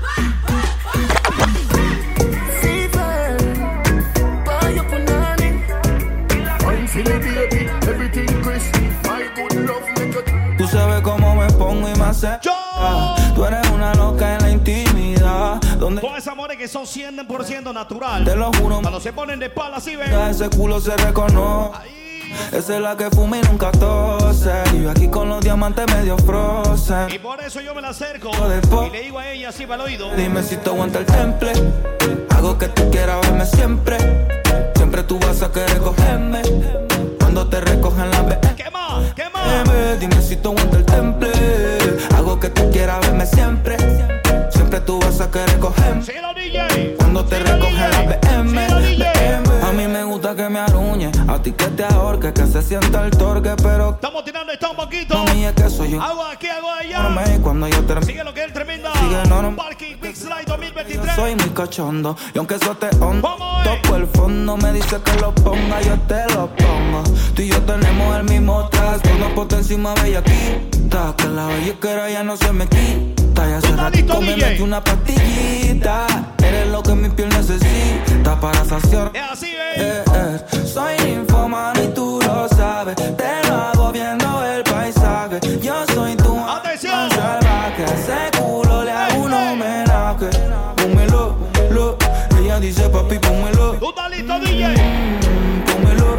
Tú sabes cómo me pongo y me acerco. Tú eres una loca en la intimidad. Donde todos amores que son 100% natural. Te lo juro. Cuando se ponen de espalda así, ven. Ese culo se reconoce. Esa es la que fuma y nunca tose. Y yo aquí con los diamantes medio frozen. Y por eso yo me la acerco y le digo a ella así para el oído. Dime si te aguanta el temple. Hago que tú quieras verme siempre. Siempre tú vas a querer cogerme. Cuando te recogen la BM. ¿Qué más? Dime si te aguanta el temple. Hago que tú quieras verme siempre. Siempre tú vas a querer cogerme. Cuando te recogen la BM. A mí me gusta que me arruñe. A ti que te ahorque, que se sienta el torque. Pero estamos tirando esto un poquito. Mami, es que soy yo. Hago aquí, hago allá. Cuando yo termine. Sigue lo que es tremenda. Parking Mix Live 2023. Yo soy muy cachondo. Y aunque eso te hondo, toco el fondo. Me dice que lo ponga, yo te lo pongo. Tú y yo tenemos el mismo traje. Cuando por encima bellaquita. Que la bellaquera ya no se me quita. Ya hace ratito me metí una pastillita. Eres lo que mi piel necesita para saciar. Es así, soy ninfomano y tú lo sabes. Te lo hago viendo el paisaje. Yo soy tu atención salvaje. Ese culo le hago un homenaje. Pónmelo, ella dice papi, pónmelo. ¿Tú estás listo, DJ? Pónmelo,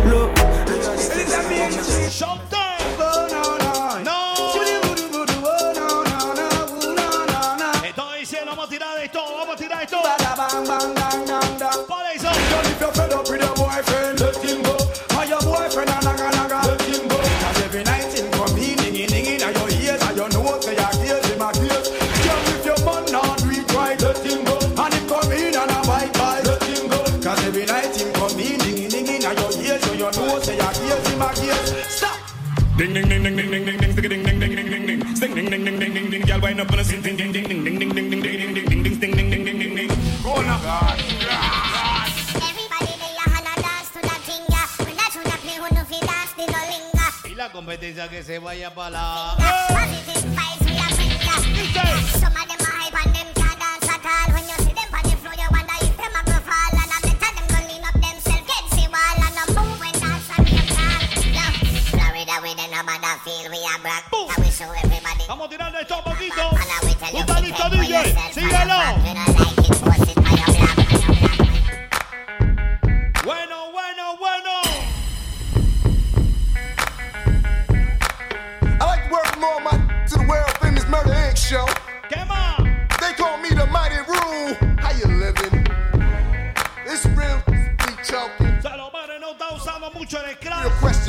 Showtime. Estoy diciendo, vamos a tirar esto. Para eso. If you're fed up with your boyfriend, let him go. Or your boyfriend a naga, let him go. Cause every night him come in, ding in your ears, and you know say your case, him a case. Girl, if your man not do it right, let him go. And him come in and a bite, let him go. Cause every night him come in, ding in your ears, so you know say your case, him a case. Stop. Ding ding ding ding ding ding ding ding ding ding ding ding ding ding sing ding ding ding ding ding ding. Girl, wind up on a sing ding ding ding ding ding ding ding ding ding ding ding ding ding ding ding ding ding. Go now. La competencia que se vaya para la...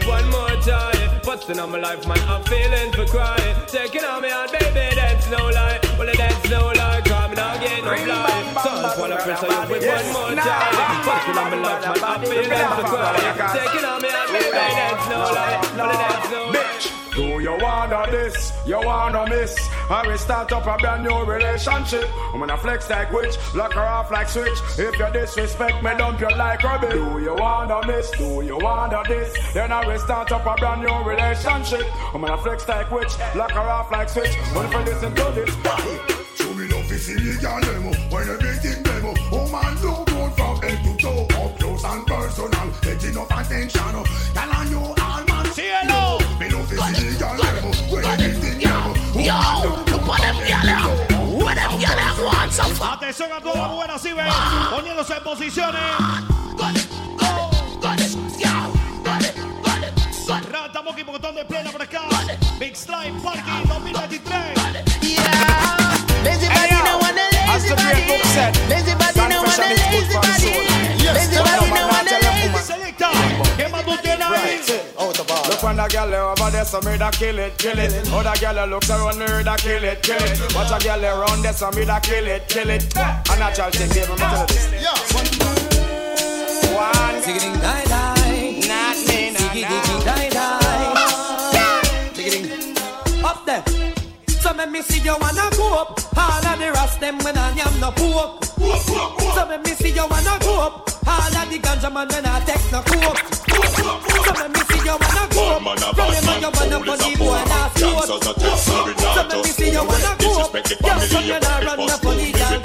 with one more time. Busting on my life, man, I'm feeling for crying. Taking on me out, baby, that's no lie. Well, that's no lie, coming out, get no fly. Son, wanna press you with one more time. Busting on my life, man, I'm feeling for crying. Taking on me out, baby, that's no lie. Well, that's no lie. Do you wanna this? You wanna miss? I will start up a brand new relationship. I'm gonna flex like witch, lock her off like switch. If you disrespect me, dump you like rubbish. Do you wanna miss? Do you wanna this? Then I will start up a brand new relationship. I'm gonna flex like witch, lock her off like switch. When you listen to this, show me love is illegal demo. When everything demo, woman do good from head to toe, up close and personal. Take enough attention. Tell on you all man. See hello. Me love is illegal demo. When everything demo. Yo, look what them yelling. What them yelling want some fun. Atención a todas las buenas, ¿sí ven? Poniéndose en posiciones. Estamos aquí porque de plena por acá. Big Slime Parking 2023. Yeah. Busy body no want a lazy body. Busy body no want a lazy body. Busy body no want a lazy. Selecta. ¿Qué más tú tienes ahí? Look when the girl over there, so me da kill it, kill it. Other girl looks around me, da kill it, kill it. Watch a girl around there, so me da kill it, kill it. A natural thing, baby, me tell you this. One, Zigging die die, not me, not Zigging die die. Zigging up there. So So let me see you wanna go up. All of the rest them when I am no poop. So let me see you wanna go up. All of the ganja man when I take no coke. So let me see you wanna go up. Remember you wanna funny boy last year. So let me see you wanna go up. Yeah, so you not run the funny girl.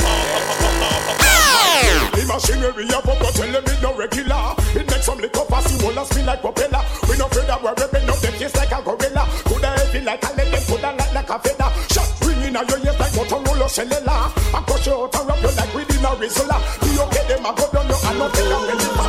The machinery up, but tell them it's no regular. It makes some little fussy wall and spin like propeller. We no afraid that we're ripping up them face like a gorilla. Coulda heavy like a leg, coulda like a feather. Shot ringing out your ears like Motorola cellular. I cut you out and wrap you like within a Rizzola. Do you get them? I go down your hand, no take a penny back.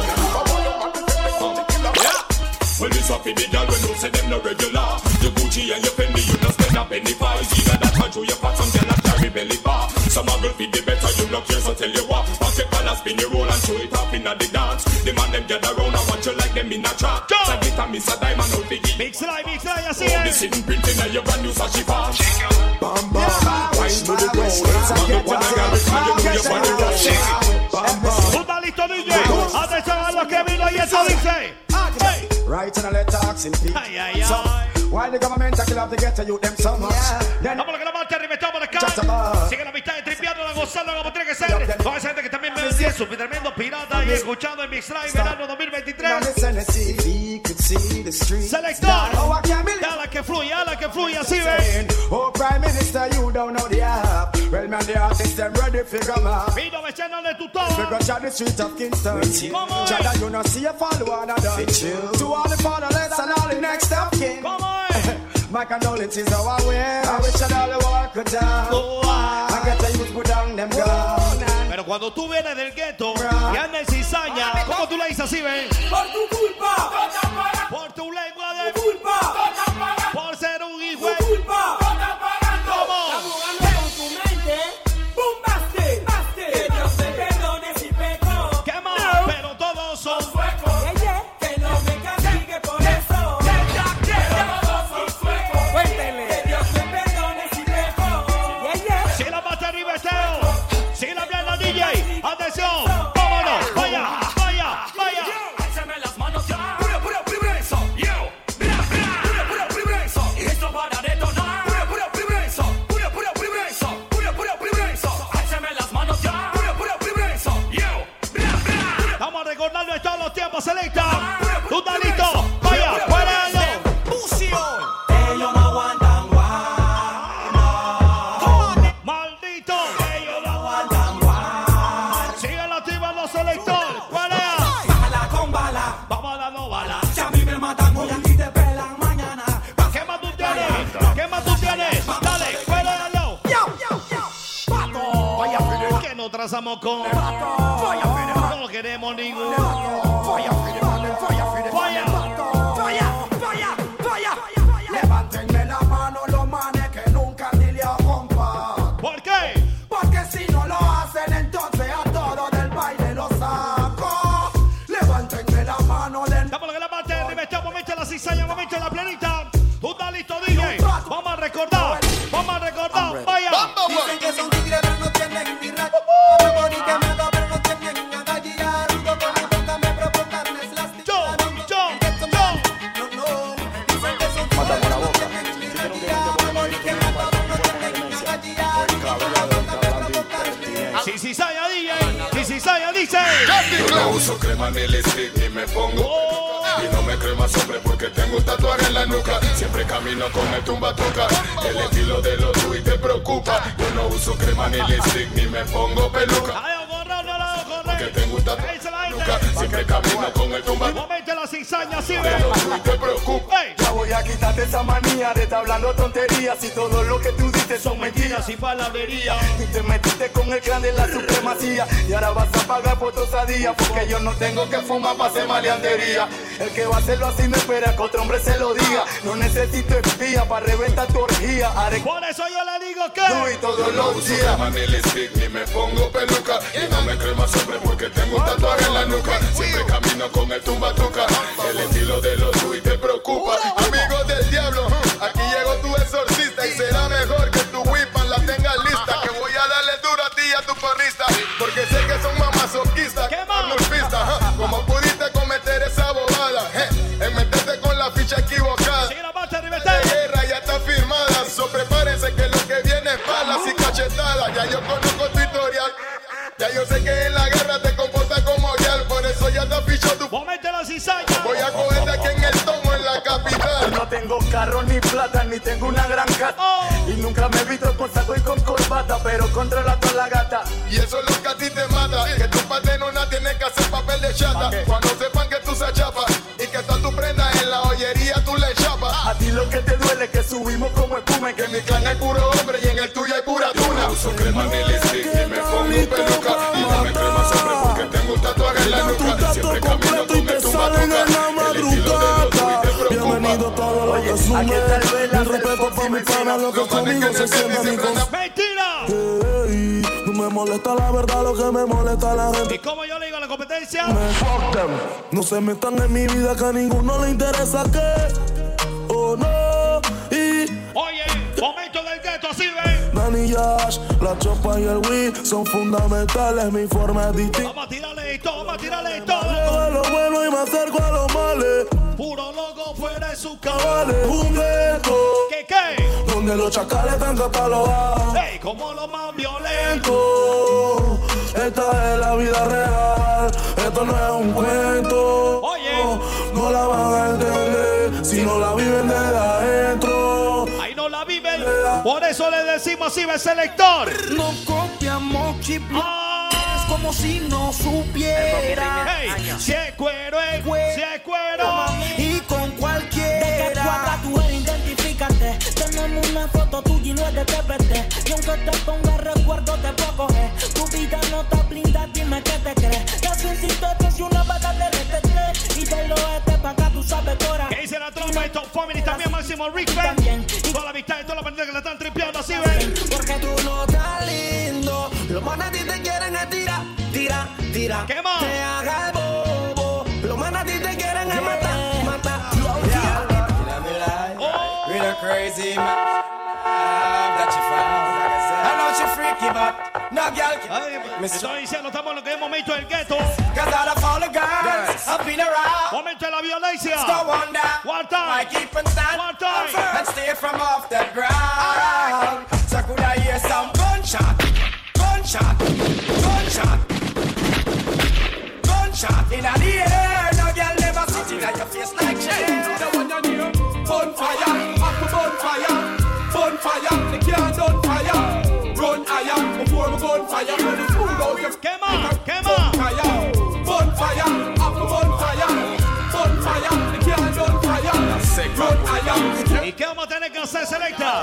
Well, this up in the girl when you say them no regular. Your Gucci and your Fendi, you don't spend a penny for. Either that control your fat, some girl carry belly bar. Some girl feed the better, you look here, so tell you what. Pass your pan and spin your roll and show it off in the dance. The man them gather round and watch you like them in a trap. Like it and miss a diamond out the gate. Mix line, you see it. The sitting printing and your brand new sashi fan. Bam bam, wine to the ground. Man, the one I got it, man, you know your body roll. Bam bam. Fundalito DJ, atención a lo que vino y eso dice. Right and let talks in peace. So, why the government kill off the ghetto youth them so much? Then vamos a la marcha, arriba estamos acá. Sigue la mitad de tripeando, gozando como tiene que ser. Con esa gente que también me decía su tremendo pirata y escuchando el Mix Live verano 2023. Selector, dale que fluya, así ven. Oh, Prime Minister, you don't know the app. Well, man, the artists, them ready for come up. Vino echándole tu todo. Figure out the street of Kingston. Chada, you know, see a follow another. To all the fatherless and all the next of kin. Come on. My condolences are aware. I wish I'd all the work could down. I get the youth put down them guns. Pero cuando tú vienes del gueto y andas en cizaña, ¿cómo tú le dices así, ven? Por tu culpa. Por tu lengua de culpa. Por ser un hijo de culpa. ¿Cómo? Estás jugando con tu mente. Bombaste. Que Dios te perdone si peco. ¿Qué más? Pero todos son suecos. Que no me castigue por eso. Todos son suecos. Cuéntele. Que Dios te perdone si peco. Si la bate ribeteo. Si la viene DJ. Atención. Vámonos. Vaya. Échame las manos ya. Puro primero. Yo. Puro primero. Esto para detonar. Puro primero. Échame las manos ya. Puro primero. Yo. Vamos a recordarlo en todos los tiempos, Selecta. ¿Tú estás listo? Vaya, fuera. Ellos no aguantan Maldito. Ellos no aguantan Siguen activando los selectores. ¿Cuál es? Bala con bala. Vamos a darnos bala. Si a mí me matan hoy, aquí te pelan mañana. ¿Qué más tú tienes? Dale, cuélalo. Pato. Que no trazamos con. Pato. No queremos ninguno. Falla. Levántenme la mano los manes que nunca ni le acompan. ¿Por qué? Porque si no lo hacen, entonces a todos del baile los saco. Levántenme la mano del... Estamos en la parte de arriba, momento en la cizaña, momento en la planita. ¿Tú estás listo, DJ? Vamos a recordar. Vaya. Dicen que son tigres, pero no tienen ni rato. Ni quemado, pero no tienen nada guiar. Con la boca me provocan es las Yo. No. Dicen que son tigres, pero no tienen ni rato. Ni quemado, pero no tienen nada guiar. Con la boca me provocan. Si cizaña, DJ. Si cizaña, dice. No uso crema ni lipstick ni me pongo. Y no me crema siempre porque tengo un tatuaje en la nuca. Siempre camino con el tumbatuca. El estilo de los tuit te preocupa. Yo no uso crema ni lipstick ni me pongo peluca. Porque tengo un tatuaje en la nuca. Siempre camino con el tumbatuca. Momento en la cizaña, sí. De los tuit te preocupa. Ya voy a quitarte esa manía de estar hablando tonterías. Y todo lo que tú dices son mentiras y palabrería. Y te metiste con el clan de la supremacía. Y ahora vas a pagar por tu osadía. Porque yo no tengo que fumar para hacer maleantería. El que va a hacerlo así no espera que otro hombre se lo diga. No necesito espía para reventar tu orgía. Por eso yo le digo que tú y todos los días. No uso crema ni lipstick ni me pongo peluca. Y no me crema siempre porque tengo un tatuaje en la nuca. Siempre camino con el tumbatuca. El estilo de los tuit te preocupa. Amigos del diablo, aquí llegó tu exorcista. Y será mejor que tu whipan la tengas lista. Que voy a darle duro a ti y a tu porrista. Porque sé que son mamasoquistas. Golpistas, como pudiste cometer esa bobada. En meterte con la ficha equivocada. Sigue la marcha, La guerra ya está firmada. So prepárense que lo que tengo carro ni plata, ni tengo una gran casa. Y nunca me he visto con saco y con corbata, pero controla toda la gata. Y eso es lo que a ti te mata, que tu parte no tienes que hacer papel de chata. Cuando sepan que tú se chapas y que todas tus prendas en la joyería tú le chapas. A ti lo que te duele es que subimos como espuma, que en mi clan hay puro hombre y en el tuyo hay pura tuna. Uso crema ni lipstick y me pongo peluca. Y dame crema siempre porque tengo un tatuaje en la nuca. Siempre camino con el tumba en la madrugada. Bienvenido a todo lo que sume. Mi respeto para mi pana, lo que conmigo se sienta mi con... ¡Mentira! Hey, no me molesta la verdad, lo que me molesta la gente. ¿Y cómo yo le digo a la competencia? Fuck them. No se metan en mi vida que a ninguno le interesa que... Oh no. Y... Oye, momento del gueto, así ven. Danny Yash, la chopa y el weed son fundamentales, mi forma es distinta. Vamos a tirarle todo, vamos a tirarle todo. Llego a lo bueno y me acerco a los males. Puro loco fuera de su cabales. Un gueto. ¿Qué? Donde los chacales están catalogados. Hey, como lo más violento. Esta es la vida real. Esto no es un cuento. Oye. No la van a entender si no la viven desde adentro. Ahí no la viven. Por eso le decimos así, ve selector. No copiamos chip. Es como si no supiera. Hey, si es cuero, si es cuero. Y con cualquiera. De que cuadra tú eres, identifícate. Tenemos una foto tuya y no es de TPT. Y aunque te ponga recuerdo te puedo coger. Tu vida no está blindada, dime qué te crees. Que sin sintote si una vaca te RT3. Y te lo este pa' acá, tú sabes cora. Que dice la trompa de Top Family, también Máximo Rick Fan. Toda la amistad y toda la pendeja que la están tripeando, así ven. Porque tú no estás lindo. Los manes a ti te quieren es tirar, tirar, tirar. ¿Qué más? Te haga el bobo. Los manes a ti te quieren es matar, matar. With a crazy man that you found. I know she freaky, but no girl can. Estoy diciendo, estamos en lo que es momento del gueto. Cause out of all the girls I've been around. Momento de la violencia. No wonder One time. I keep and stand. One time. And stay from off the ground. So could I hear some gunshot, gunshot, gunshot, gunshot in the air. No girl never sit in your face like shit. The one you hear. Bonfire, up a bonfire, bonfire, the can't on fire. Run higher, before we go on fire. When the food out your quema. Bonfire, bonfire, up a bonfire, bonfire, the can't on fire. Run higher. ¿Y qué vamos a tener que hacer, selecta?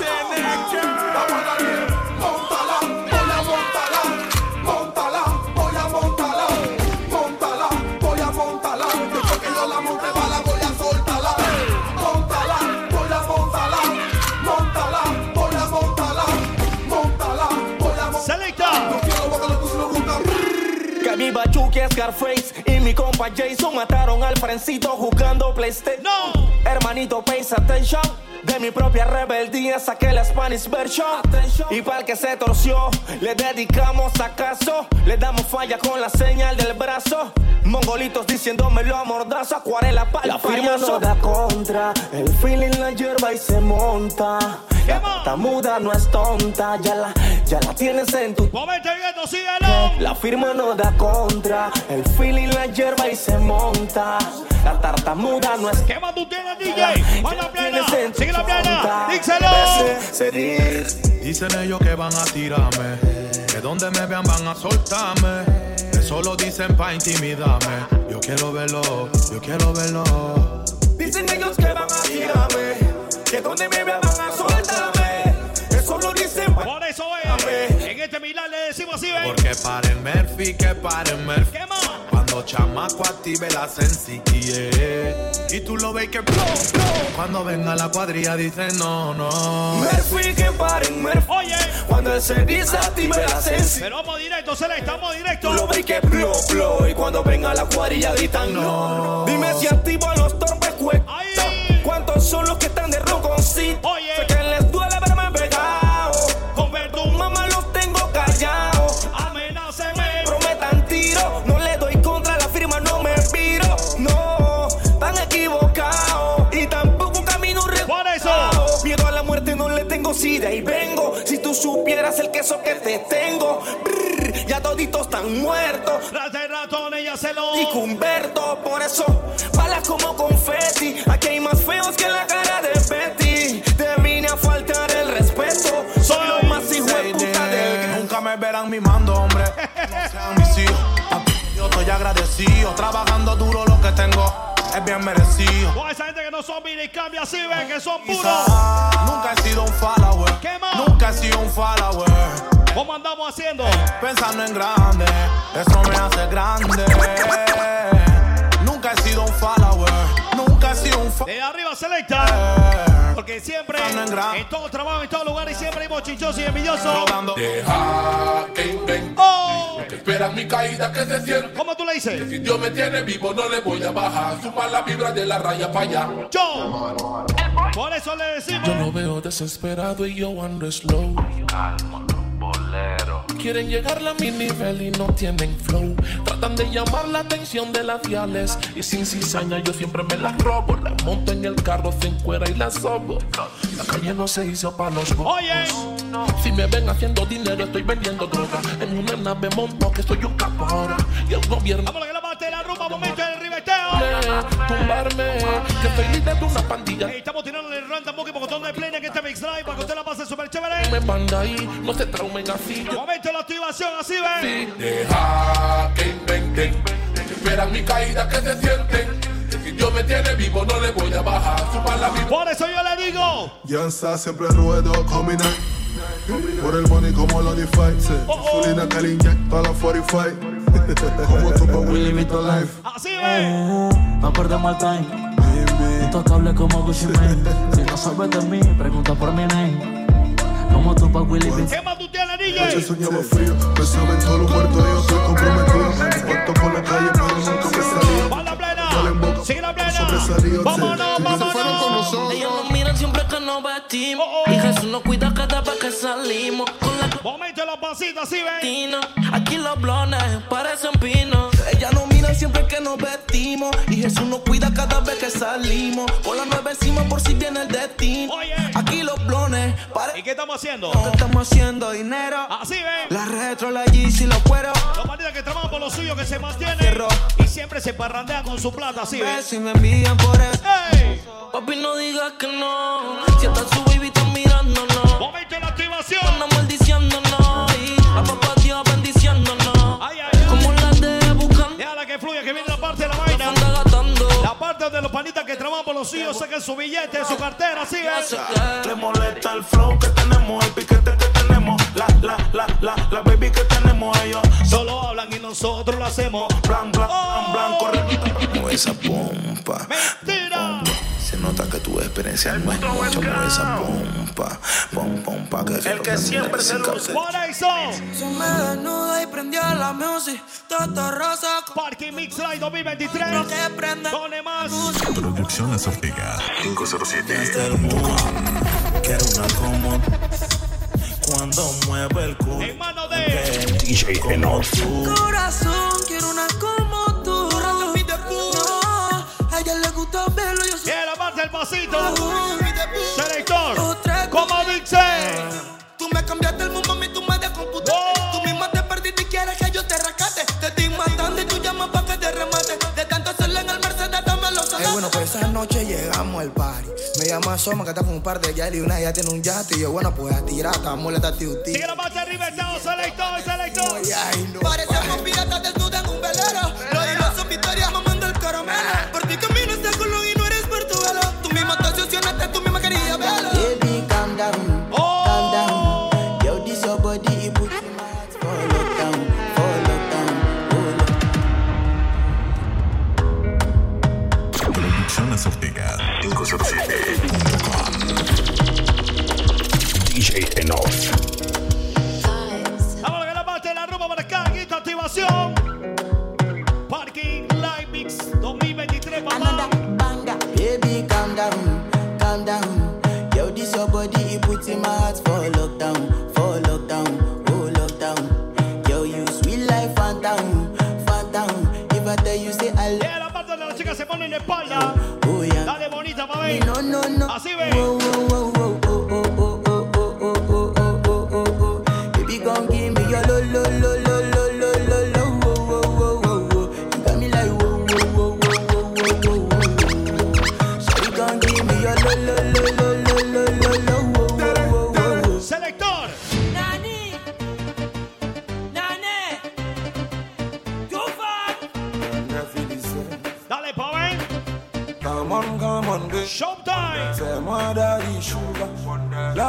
Montala, voy a montarla, montala, voy a montarla, montala, voy a montarla. Después que yo la monte, la voy a soltarla. Montala, voy a montarla, montala, voy a montarla, montala, voy a montarla. Selecta. No quiero porque tú se lo gusta. Que mi Bachuki, Scarface y mi compa Jason mataron al Frencito jugando PlayStation. No. Hermanito, pay attention. De mi propia rebeldía saqué la Spanish version. Y para el que se torció, le dedicamos acaso. Le damos falla con la señal del brazo. Mongolitos diciéndomelo a mordazo. Acuarela para la firma no da contra. El feeling la hierba y se monta. La tartamuda no es tonta. Ya la tienes en tu... Momento el gueto, síguelo. La firma no da contra. El feeling la hierba y se monta. La tartamuda no es... ¿Qué más tú tienes, DJ? Van la plena. Sigue la plena. Díselo. Dicen ellos que van a tirarme, que donde me vean van a soltarme. Eso lo dicen pa' intimidarme. Yo quiero verlo, yo quiero verlo. Dicen ellos que van a tirarme, que donde me vean van a soltarme. Eso lo dicen pa' por eso es. En este Milán le decimos así, ven. Porque paren Murphy, que paren Murphy. ¿Qué más? Cuando chamaco active la sencillez. Y tú lo ves que blow. Cuando venga la cuadrilla dicen no, no. Murphy, que paren Murphy. Oye. Cuando él se desactive la sencillez. Pero vamos directo, Cele, estamos directo. Tú lo ves que blow. Y cuando venga la cuadrilla gritan no. Dime si activo a los torpes cuecos. ¿Cuántos son los que están de ronconcito? Oye. Sé que les duele verme pegado. Con ver tu mamá los tengo callados. Amenáceme. Prometan tiro. No le doy contra la firma, no me piro. No, tan equivocado. Y tampoco camino por eso. Miedo a la muerte no le tengo, si de ahí vengo. Si tú supieras el queso que te tengo. Brr, ya toditos están muertos. Trata de ratones, ya se lo. Y Cumberto, por eso balas como confeti. Aquí hay más feos que la cara de esperan mi mando, hombre. No sean mis hijos. Yo estoy agradecido, trabajando duro lo que tengo es bien merecido. Con esa gente que no son mini cambia así, ven que son puros. Nunca he sido un follower. ¿Qué más? Nunca he sido un follower. ¿Cómo andamos haciendo? Pensando en grande, eso me hace grande. Nunca he sido un follower. Nunca he sido un follower. De arriba selecta. Porque siempre, en todo trabajo, en todo lugar, y siempre hay bochinchosos y envidiosos. Deja que invente. Que esperan mi caída, que se siente. ¿Cómo tú le dices? Que si Dios me tiene vivo, no le voy a bajar. Suma la vibra de la raya para allá. Yo. Por eso le decimos. Yo lo veo desesperado y yo ando slow. Quieren llegar a mi nivel y no tienen flow. Tratan de llamar la atención de las diales y sin cizaña yo siempre me las robo. Las monto en el carro, se encuera y las sobo. La calle no se hizo para los bobos. Oye. Si me ven haciendo dinero estoy vendiendo droga. En una nave monto que soy un capo ahora. Y el gobierno vamos a la parte de la rumba, momento del ribeteo. Tumbarme, que soy líder de una pandilla. Hey, estamos tirando el random un botón de play en este mix live para que usted la pase súper chévere. Me manda ahí, no se traumen así. Momento de la activación, así ven. Sí. Deja que inventen, que esperan mi caída, que se sienten. Que si Dios me tiene vivo, no le voy a bajar. Suma la vibra. Por eso yo le digo. Jansa siempre ruedo, combinar. Por el money como lo DeFi. Gasolina que le inyecta a la 45. Como tu pa' Willy Vito Life. Así ven. No perdemos el time. Intocable como Gucci Mane. Si no sabes de mí, pregunta por mi name. Como tu pa' Willy Vito. ¿Qué más tú tienes, DJ? Noche soñaba frío. Me saben todos los muertos y yo estoy comprometido. Puesto por la calle, pero nunca me salí. ¡Va la plena! ¡Sigue la plena! ¡Vámonos, vámonos! Ellos nos miran siempre que nos vestimos. Y Jesús nos cuida cada vez que salimos. Con la momento de los pasitos, así ven. Aquí los blones parecen pinos. Ella nos mira siempre que nos vestimos. Y Jesús nos cuida cada vez que salimos. Con la nueve encima por si viene el destino. Oye. Aquí los blones ¿Y qué estamos haciendo? ¿Qué estamos haciendo? Dinero. Así ven. La retro, la Yeezy, los cueros. Los bandidos que trabajan por lo suyo, que se mantienen y siempre se parrandean con su plata, así ven. Si me envían por eso. ¡Ey! Papi, no digas que no. Si hasta su baby está mirándonos. Momento de la activación. Andamos maldiciéndonos. Y a papá Dios bendiciéndonos. Ay, ay, ay. Como la de buscando. Déjala que fluya, que viene la parte de la vaina. La parte donde los panitas que trabajan por los suyos saquen su billete, su cartera, así ven. Le molesta el flow que tenemos, el piquete que tenemos. La baby que tenemos ellos. Solo hablan y nosotros lo hacemos. Blanco, Mueve esa pompa. ¡Mentira! Se nota que tu experiencia no es mucho. Mueve esa pompa. Que el que siempre se luce. Por eso. Se me desnuda y prendió la music. Todo rosa. Parking Mix Live 2023. Done más. Producciones Ortega 507. Quiero una como cuando mueve el culo. En mano de DJ Enough. Corazón, quiero una como tú. No, a ella le gusta verlo. Yo soy la parte del pasito. Selector. Como dice. Tú me cambiaste el mundo, mami, tú me descomputaste. Tú misma te perdiste y quieres que yo te rescate. Te estoy matando y tú llamas pa' que te remate. De tanto hacerle en el Mercedes, dame los salates. Bueno, pues esa noche llegamos al party. Me llama Soma, que está con un par de yali y una ya tiene un yate. Y yo, bueno, pues a tirar, estamos molesta a ti. Sigue la parte arriba, estamos selector. Parecemos piratas desnudas en un velero. Lo digo, son victorias mamando el caramelo. Por ti camino este colón y no eres portuguelo. Tú misma te obsesionaste, tú misma querías verlo. Baby, calm down, calm down. Yo, this your body, put your mouth for lockdown, Producciones Ortega 507.com. DJ Enough. Vamos a la parte de la rumba para acá. Quinta activación. Parking Live Mix 2023, papá. Baby, calm down. Yo, this your body, put in my heart for lockdown, oh lockdown. Yo, you sweet life, phantom. If I tell you, say I love. La parte donde las chicas se ponen de espalda. Dale bonita, mami. No. Así ve. Baby, gon' give me your lo. You got me like whoa. Shawty gon' give me your lo. Selector. Nani.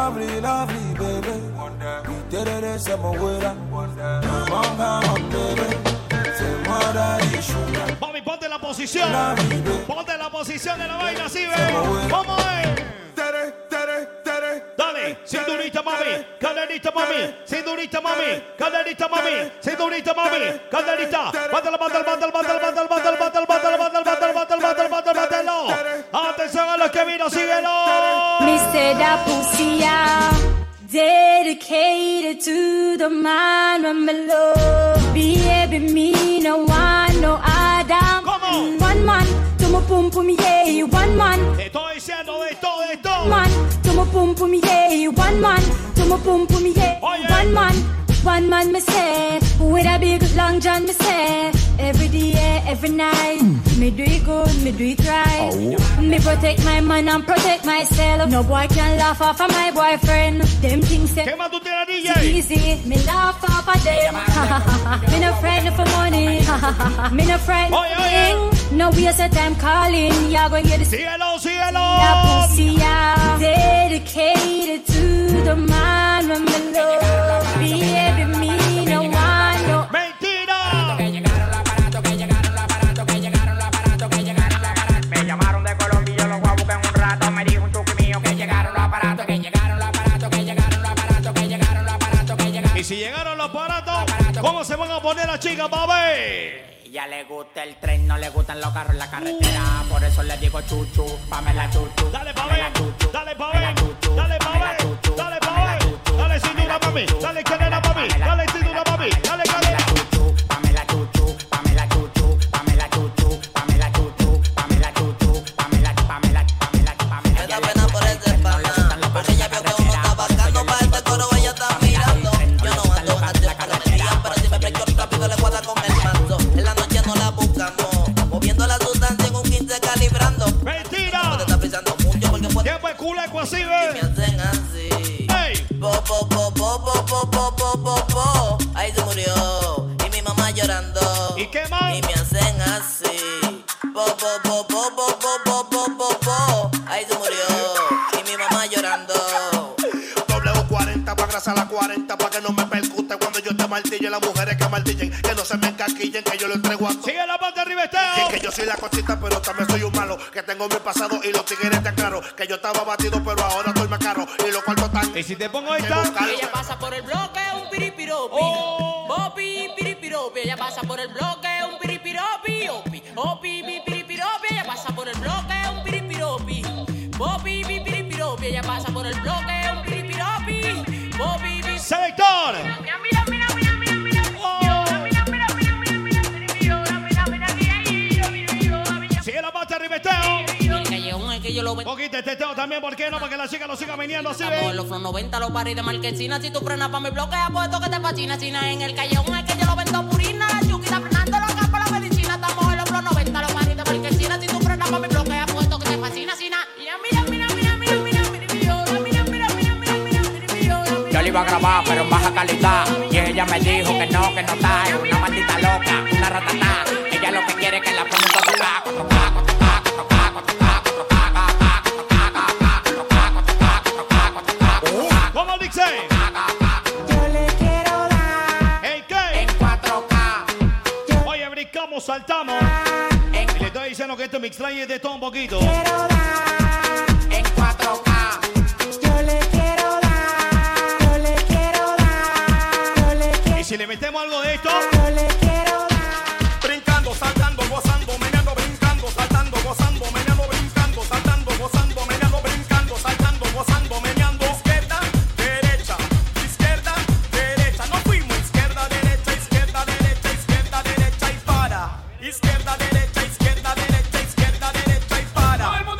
lovely, lovely, baby. Y te se moverá. Ponga, baby. Se muera y suya. Mami, ponte en la posición. Ponte en la posición de la vaina, así, ve. Vamos a ver. Dale, cinturita, mami. Calderita, mami. Cinturita, mami. Calderita, mami. Cinturita, mami. Calderita. Bátalo. Atención a los que vino, síguelo. Mr. Da Pusia, dedicated to the man I'm below. Baby, me no one, no Adam. One man, to my pum pum, yeah. One man. Te estoy diciendo de todo. One man, to my pum pum, yeah. One man, to my pum pum, yeah. One man, me say, with a big long john, me say, every day, every night, me do it good, me do it right. Me protect my man and protect myself. No boy can laugh off of my boyfriend. Them things say, easy, me laugh off of them. Me no frightened for money, me no frightened for thing. No waste of time calling, y'all gonna get the síguelo. That pussy, yeah, dedicated to the man when me love. Baby, me no one, no. Mentira. Me llamaron de Colombia, yo los voy a buscar en un rato. Me dijo un chuki mío que llegaron los aparatos, que llegaron los aparatos, que llegaron los aparatos, que llegaron los aparatos, que llegaron. Y si llegaron los aparatos, ¿cómo se van a poner las chicas, papi? Ya le gusta el tren, no le gustan los carros en la carretera. Por eso le digo chuchu, Pamela chuchu. Dale, papi, dale, papi, dale, papi, dale, papi. Dale cintura, papi, dale cadera, papi, dale cintura, papi, dale cadera. Pamela chuchu, Pamela chuchu, Pamela chuchu, Pamela chuchu, Pamela chuchu, Pamela, Pamela, Pamela, Pamela. Me da pena por ese pana, porque ella vio que uno está bacano para este coro, ella está mirando. Yo no ando a hacer promesías, pero si me preñó rápido le guarda con el manso. En la noche no la buscamos, moviendo la sustancia en un 15 calibrando. ¡Mentira! No te está pisando mucho porque puede. Tiempo de culeco así, ve. Y me hacen así. ¡Ey! Ahí se murió. Y mi mamá llorando. ¿Y qué más? Y me hacen así. Ahí se murió. Y mi mamá llorando. W40 para grasar la 40 para que no me percute cuando yo te martillo. Las mujeres que martillen, que no se me encaquillen, que yo lo entrego a todos. Sigue la parte de ribeteo. Y que yo soy la cosita, pero también soy un malo. Que tengo mi pasado y los tigres te aclaro. Que yo estaba batido, pero ahora estoy más caro. Y los cuartos están. Y si te pongo esta. Ella pasa por el bloque, un piripiropi. Popi, piripiropi. Ella pasa por el bloque, un piripiropi. Opi, opi, piripiropi. Ella pasa por el bloque, un piripiropi. Popi, piripiropi. Ella pasa por el bloque, un piripiropi. Popi, selector. Sigue la parte de ribeteo. Poquito teteo también, ¿por qué no? Para que la chica lo siga viniendo así, ¿eh? Los Flow 90, los paris de Marquesina. Si tú frenas pa' mi bloque, apuesto que te fascina. China en el callejón es que yo lo vendo purina. La chuquita frenando loca por la medicina. Estamos en los Flow 90, los paris de Marquesina. Si tú frenas pa' mi bloque, apuesto que te fascina. China. Yo le iba a grabar, pero en baja calidad. Y ella me dijo que no está. Es una maldita loca, una ratatá. Ella lo que quiere es que la ponga a tocar. ¿Cómo dice? Yo le quiero dar. ¿En qué? En 4K. Oye, brincamos, saltamos. Y le estoy diciendo que este mixline es de todo un poquito. Quiero dar. En 4K. Yo le quiero dar. Yo le quiero dar. Yo le quiero. Y si le metemos algo de esto. Yo le quiero dar. Brincando, saltando, gozando, meneando, brincando, saltando, gozando, meneando, brincando, saltando, gozando, meneando, brincando, saltando, gozando, meneando. Izquierda, derecha, izquierda, derecha. No fuimos izquierda, derecha, izquierda, derecha, izquierda, derecha y para. Izquierda, derecha, izquierda, derecha, izquierda, derecha y para.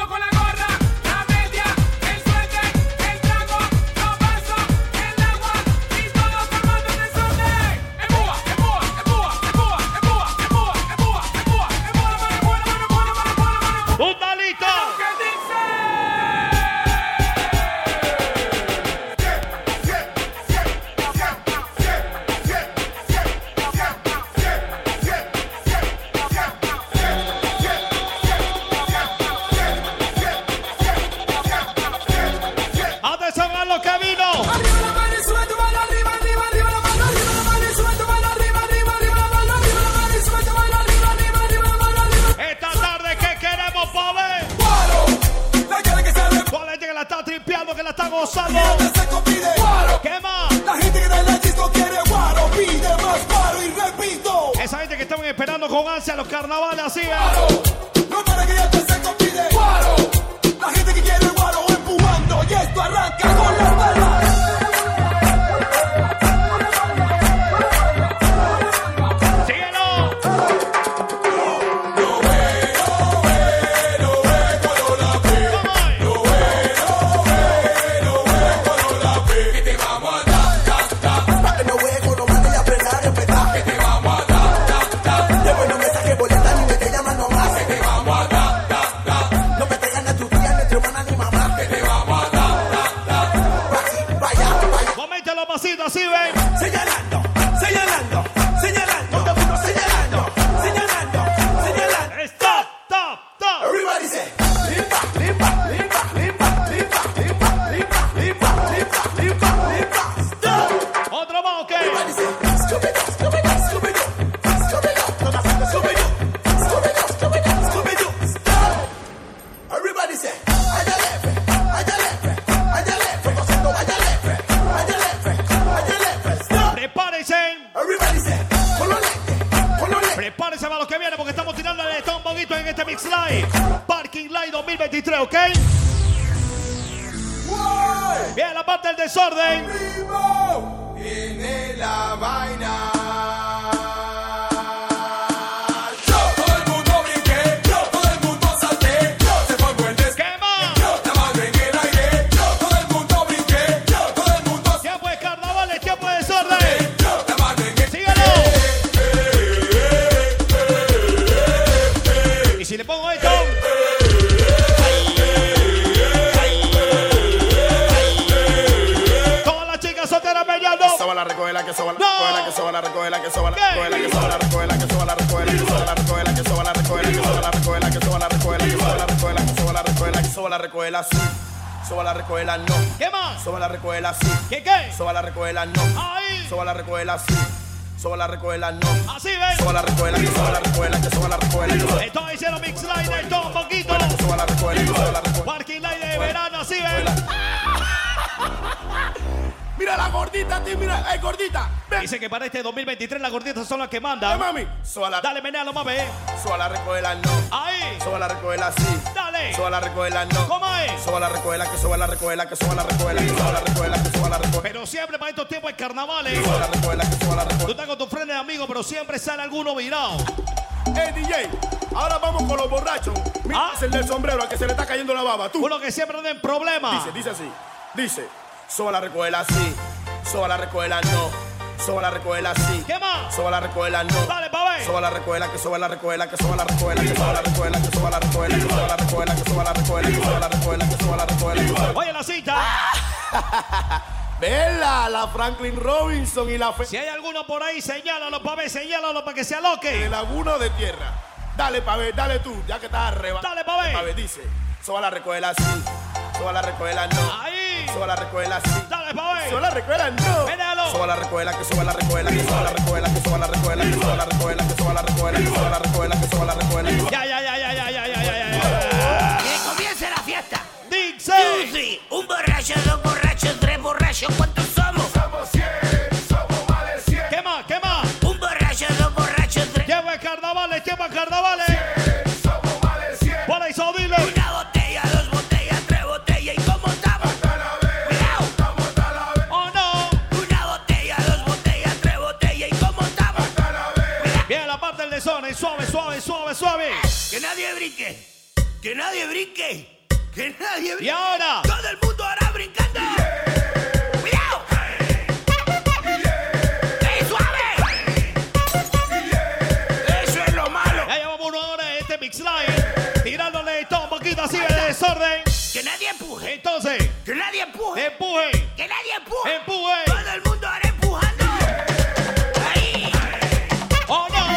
Salvo. ¿Qué más? La gente que está en la disco quiere guaro, pide más guaro y repito. Esa gente que estaban esperando con ansia los carnavales así, No para que ya te seco, pide guaro. La gente que quiere guaro empujando y esto arranca con las balas. Así ven. Señalando, señalando, señalando. Todo el mundo señalando, señalando, señalando. Stop, stop, stop. Everybody say, limpa, limpa, limpa, limpa, limpa, limpa, limpa, limpa, limpa, limpa, limpa. Stop. Otro más, ok. Everybody say, Scooby-Doo, Scooby-Doo, Scooby-Doo, Scooby-Doo. Todos haciendo Scooby-Doo, Scooby-Doo, Scooby-Doo, Scooby-Doo. Stop. Everybody say, ayalefe, ayalefe, ayalefe. Todos haciendo ayalefe, ayalefe. Prepárense. Prepárense para lo que viene porque estamos tirando el un poquito en este Mix Live. Parking Live 2023, ¿ok? Bien, la parte del desorden. Viene la vaina. Si le pongo esto. Todas las chicas solteras peleando. Que soba la recoela, que soba la recoela, que soba la recoela, que soba la recoela, que soba la recoela, que soba la recoela, que soba la recoela, que soba la recoela, que soba la recoela, que soba la recoela, que soba la recoela, que soba la recoela, que soba la recoela, sí. Soba la recoela, no. ¿Qué más? Soba la recoela, sí. ¿Qué? Soba la recoela, no. Ahí. Soba la recoela, sí. Soba la recoela, no. Así ven. Soba la recoela, que soba la recoela, que soba la recoela. Estoy diciendo Mix Live de todo un poquito. Soba la recoela, que soba la recoela. Parking Live de verano, así ven. Mira la gordita, tío, mira, ay gordita. Ven. Dice que para este 2023 las gorditas son las que mandan. Mami. Soba la. Dale, menealo, mami. Soba la recoela, no. Ahí. Soba la recoela, sí. Dale. Soba la recoela, no. ¿Cómo es? Soba la recoela, que soba la recoela, que soba la recoela, que soba la recoela, que soba la recoela. Pero siempre para estos tiempos hay carnavales. Soba la recoela, que soba la recoela. Tú estás con tus frenes amigos, pero siempre sale alguno virado. DJ, ahora vamos con los borrachos. Mira, es el del sombrero al que se le está cayendo la baba. Tú. Uno que siempre anda en problemas. Dice así. Dice, soba la recoela, sí. Soba la recoela, no. Soba la recoela, sí. ¿Qué más? Soba la recoela, no. Dale, pa' ver. Soba la recoela, que soba la recoela, que soba la recoela, que soba la recoela, que soba la recoela, que soba la recoela, que soba la recoela, que soba la recoela, que soba la recoela. Oye, la cita. Vela, la Franklin Robinson y la fe. Si hay alguno por ahí, señálalo pa' ver, señálalo para que se aloque. De Laguna de Tierra. Dale pa' ver, dale tú, ya que estás arriba. Dale pa' ver. Pa' ver, dice, soba la recoela, sí. Soba la recoela, no. Ahí. Soba la recoela, sí. Dale pa' ver. Soba la recoela, no. Vénalo. Soba la recoela, que soba la recoela, que soba la recoela, que soba la recoela, que soba la recoela, que soba la recoela, que soba la recoela, que soba la recoela. Ya. Que comience la fiesta. Dixie. Sí, un borracho, dos borrachos, tres borrachos, ¿cuántos somos? Somos 100, somos más de 100. ¿Qué más? Un borracho, dos borrachos, tres. Lleva carnavales. Somos más de 100. Por eso dile. Una botella, dos botellas, tres botellas, ¿y cómo estamos? Hasta la vez. Cuidado. Estamos hasta la vez. Oh no. Una botella, dos botellas, tres botellas, ¿y cómo estamos? Hasta la vez. Bien, la parte del desorden. Suave. Que nadie brinque. Que nadie brinque. Que nadie brinque. Y ahora. Todo el mundo ahora brincando. ¡Cuidado! ¡Ey, suave! Eso es lo malo. Ya llevamos 1 hora en este Mix Live. Tirándole todo un poquito así de desorden. Que nadie empuje. Entonces. Que nadie empuje. Empuje. Que nadie empuje. Empuje. Todo el mundo ahora empujando. Ahí. Oh no.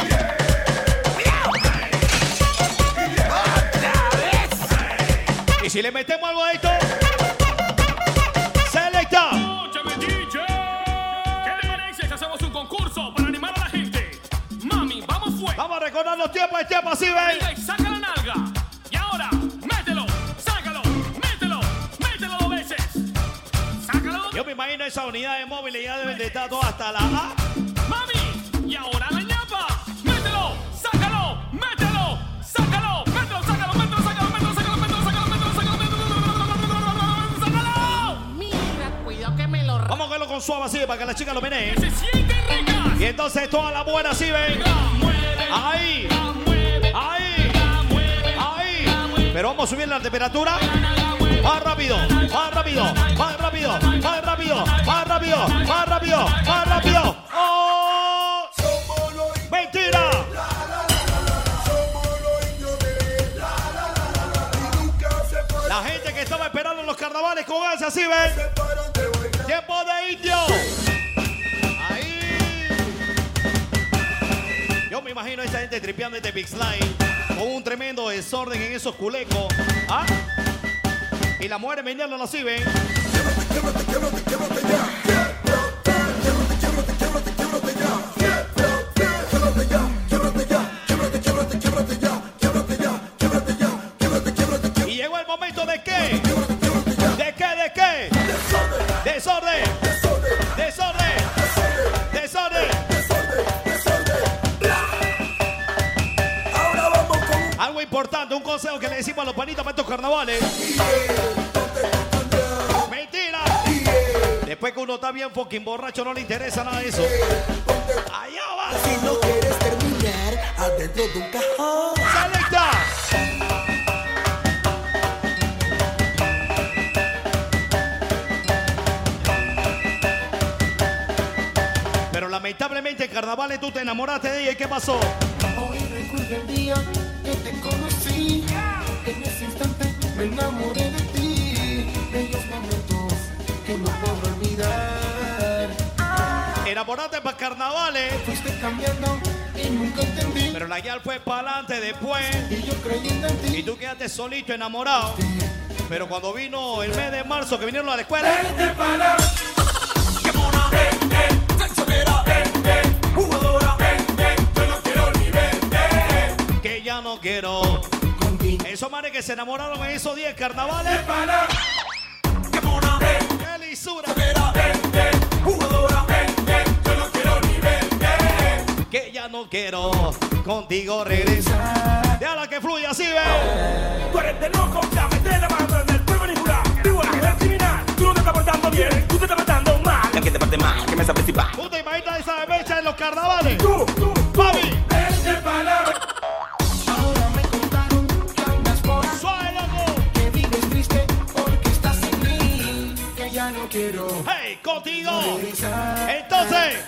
Y si le metemos algo a esto, selecta. Escúchame, DJ. ¿Qué le parece si hacemos un concurso para animar a la gente? Mami, vamos fuera. Vamos a recordar los tiempos, así ven. Y saca la nalga. Y ahora, mételo, sácalo, mételo 2 veces. Yo me imagino esa unidad de móviles ya deben de estar todas hasta la A. Mami, y ahora la ñapa. Mételo, sácalo, mételo, sácalo, mételo, sácalo, mételo, sácalo, mételo, sácalo, mételo, sácalo, mételo, sácalo, sácalo. Mira, cuidado que me lo... Vamos a verlo con suave así para que la chica lo menee. Se siente rica. Y entonces toda la buena así ven. Ahí. Ahí. Ahí. Pero vamos a subir la temperatura. Más rápido, más rápido, más rápido, más rápido, más rápido, más rápido, más rápido. ¡Oh! ¡Mentira! La gente que estaba esperando los carnavales con ese así ven. Tiempo de indio. Ahí. Yo me imagino a esa gente tripeando este Big Slide con un tremendo desorden en esos culecos. ¿Ah? Y la mujer vendiéndolo así, ven. Y llegó el momento de qué. ¿De qué? ¿De qué? Desorden. Desorden. Desorden. Algo importante, un consejo que le decimos a los panitas para estos carnavales. Mentira. Después que uno está bien fucking borracho, no le interesa nada de eso. Allá va. Si no quieres terminar adentro de un cajón. ¡Selecta! Pero lamentablemente en carnavales tú te enamoraste de ella. ¿Y qué pasó? Hoy recuerdo el día que te conocí. En ese instante me enamoré de ti. Bellos momentos que no puedo olvidar. Enamorate para carnavales. Fuiste cambiando y nunca entendí. Pero la guial fue para adelante después. Y yo creyendo en ti. Y tú quedaste solito enamorado. Pero cuando vino el mes de marzo que vinieron a la escuela. Vente para. ¡Qué mona! ¡Sexolera! ¡Jugadora! Yo no quiero ni verte. Que ya no quiero. Esos manes que se enamoraron en esos 10 carnavales. ¡Qué mona! ¡Qué lisura! ¡Jugadora! Yo no quiero ni verte. Que ya no quiero contigo regresar. Déjala que fluya así, ve. Tú eres de loco, ya me estoy lavando en el pueblo manipular. Vivo la guerra criminal. Tú no te estás portando bien, tú te estás portando mal. ¿Qué te parte mal? ¿Qué me sabes si va? ¿Tú te imaginas esa mecha en los carnavales? Tú, papi. Vente para. Ahora me contaron que andas por ahí. Suave, loco. Que vives triste porque estás sin mí. Que ya no quiero. Hey, contigo. Entonces.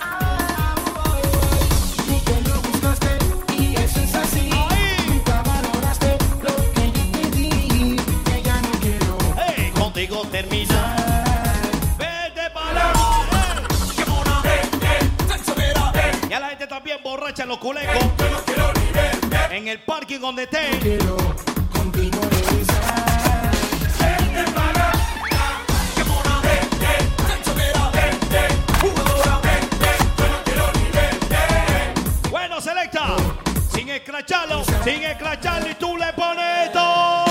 Tú que lo buscaste y eso es así. Nunca valoraste lo que yo te di. Que ya no quiero. Hey, contigo termina. Vete para. ¡Qué mona! ¡Sexolera! Ya la gente está bien borracha en los culecos. Yo no quiero ni verte. En el parking donde esté. Quiero contigo regresar. Vente para. ¡Qué mona! ¡Sexolera! ¡Jugadora! Yo no quiero ni verte. Bueno, selecta. Sin escracharlo. Sin escracharlo. Y tú le pones todo.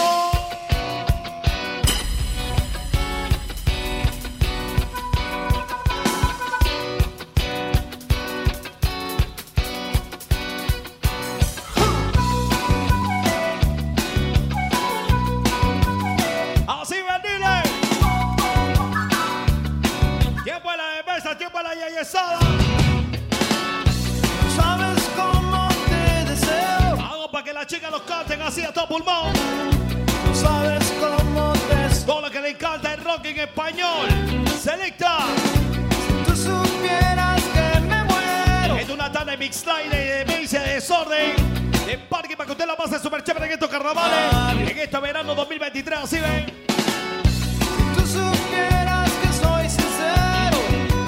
Así vendile. Tiempo de la defensa, tiempo de la yeyesada. ¿Sabes cómo te deseo? Hago para que las chicas los canten así a todo pulmón. ¿Sabes cómo te deseo? Todo lo que le encanta el rock en español. Selecta. Si tú supieras que me muero. Es una tanda de Big Slide, de Mix, de desorden, de parque para que usted la pase súper chévere en estos carnavales. En este verano 2023, así ven. Si tú supieras que soy sincero.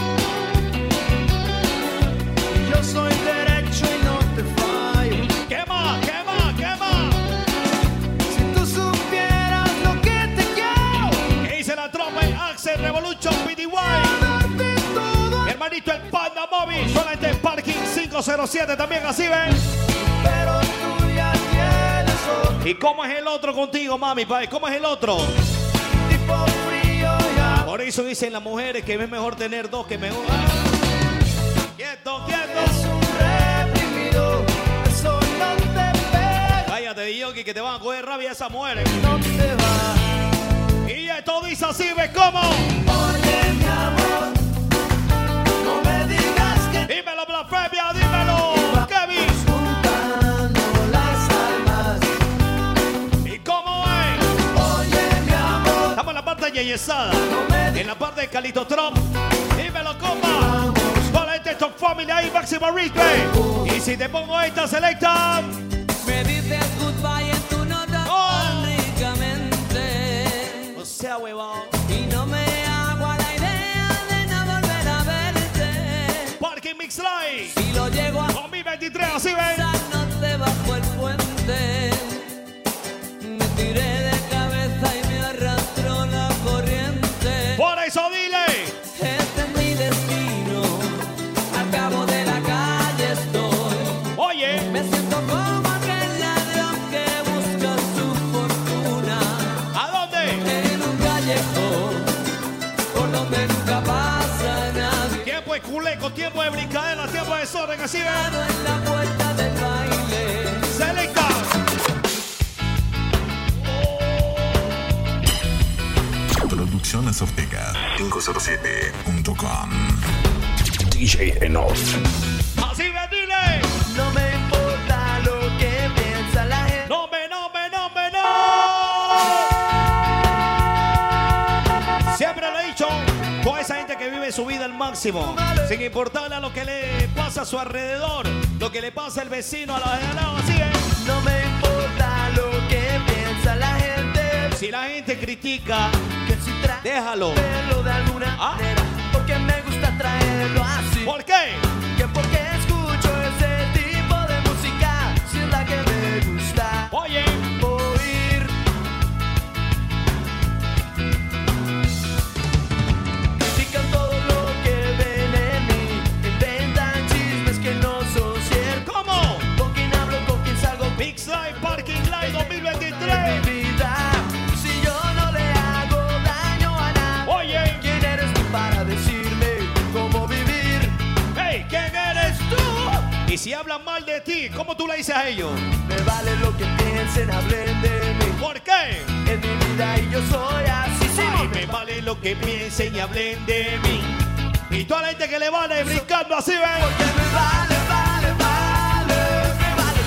Yo soy derecho y no te fallo. Quema, quema, quema. Si tú supieras lo que te quiero. ¿Qué dice la tropa en Axel Revolution PDY? Mi hermanito el Panda Móvil, solamente en Parking 507 también, así ven. Pero tú ya tienes otro ¿Y cómo es el otro contigo, mami, pai? ¿Cómo es el otro? tipo frío ya. Por Por eso dicen las mujeres que es mejor tener dos que mejor. Quieto, quieto. Es un reprimido, eso no te pega. Cállate, Yogi, que te van a coger rabia esas mujeres. No te va. Y esto dice así, ¿ves cómo? Oye, mi amor, no me digas que... Dímelo, Blasfemia, dímelo, Kevin. Juntando las almas. ¿Y cómo es? Oye, mi amor, estamos en la parte de Yeyesada, en la parte de Calito Trump. Dímelo, compa. Para este Top Family ahí, máximo respect. Y si te pongo esta selecta. Me dices goodbye en tu nota únicamente. O sea, huevón. Y no me hago a la idea de no volver a verte. Parking Mix Live. Si lo llego a 2023, así ven. esa noche bajo el puente, me tiré de cabeza y me arrastró la corriente. Por eso dile. Este es mi destino. Al cabo de la calle estoy. Oye. Me siento como aquel ladrón que busca su fortuna. ¿A dónde? En un callejón por donde nunca pasa nadie. Tiempo de culeco, tiempo de brincadera, tiempo de desorden, así ven. En la puerta del baile. Selecta. Producciones Ortega 507.com. DJ Enough. Así ven, dile. no me importa lo que piensa la gente. No me, no me, no me, no. Siempre lo he dicho, toda esa gente que vive su vida al máximo, sin importarle a lo que le pasa a su alrededor, lo que le pasa al vecino, a la de al lado, así es. No me importa lo que piensa la gente. Si la gente critica, Que si déjalo. traerlo de alguna manera, porque me gusta traerlo así. ¿Por qué? Que porque escucho ese tipo de música, si es la que me gusta Oye, oír. Critican todo lo que ven en mí, inventan chismes que no son ciertos. ¿cómo? Con quién hablo, con quién salgo, con Big Slide Parking Live 2023. mi vida. Si yo no le hago daño a nadie, Oye, ¿quién eres tú para decirme cómo vivir? hey, ¿quién eres tú? Y si hablan mal de ti, ¿cómo tú le dices a ellos? Me vale lo que piensen, hablen de mí. ¿Por qué? Es mi vida y yo soy así. Sí, A mí me vale lo que piensen y hablen de mí. Y toda la gente que le vale brincando así, ven. porque me vale, vale, vale, me vale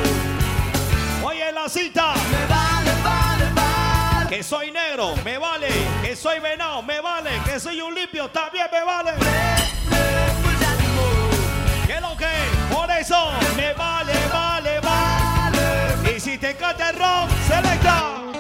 todo. Oye, la cita. Me vale, vale, vale. Que soy negro, me vale. Que soy venado, me vale. Que soy un limpio, también me vale. Pues ya ni modo. ¿Qué es lo que? Por eso me vale, vale, vale. Y si te canta el rock, selecta.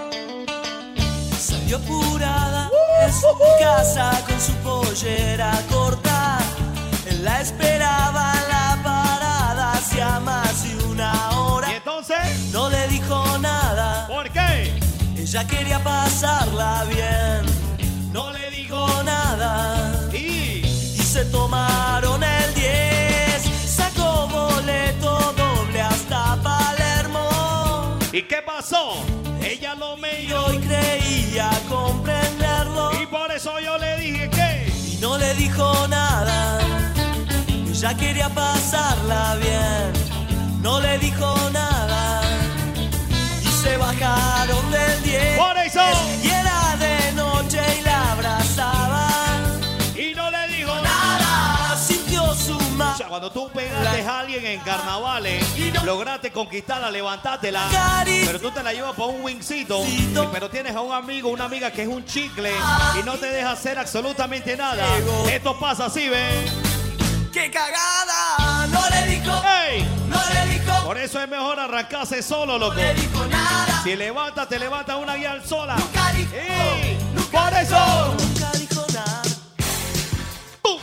Salió apurada de su casa con su pollera corta. Él la esperaba en la parada hacía más de una hora. ¿Y entonces? No le dijo nada, ¿Por qué? ella quería pasarla bien. No le dijo nada Y se tomaron el 10. Sacó boleto doble hasta Palermo. ¿y qué pasó? Ella lo me Yo y creía comprenderlo. y por eso yo le dije que Y no le dijo nada. Ella quería pasarla bien. No le dijo nada. Y se bajaron del 10. Por eso. Y era de noche y la abrazaba. y no le dijo Nada. Sintió su mano. O sea, cuando tú pegaste a alguien en carnavales, lograste conquistarla, levantártela, pero tú te la llevas por un wingcito, pero tienes a un amigo, una amiga que es un chicle y no te deja hacer absolutamente nada. Esto pasa así, ¿ven? ¡Qué cagada! No le dijo. ¡Ey! No le dijo. Por eso es mejor arrancarse solo, loco. No le dijo nada. Si levantas, te levanta una guía al sola. Nunca dijo. ¡Ey! Nunca ¡Por eso! Nunca dijo nada. ¡Pum!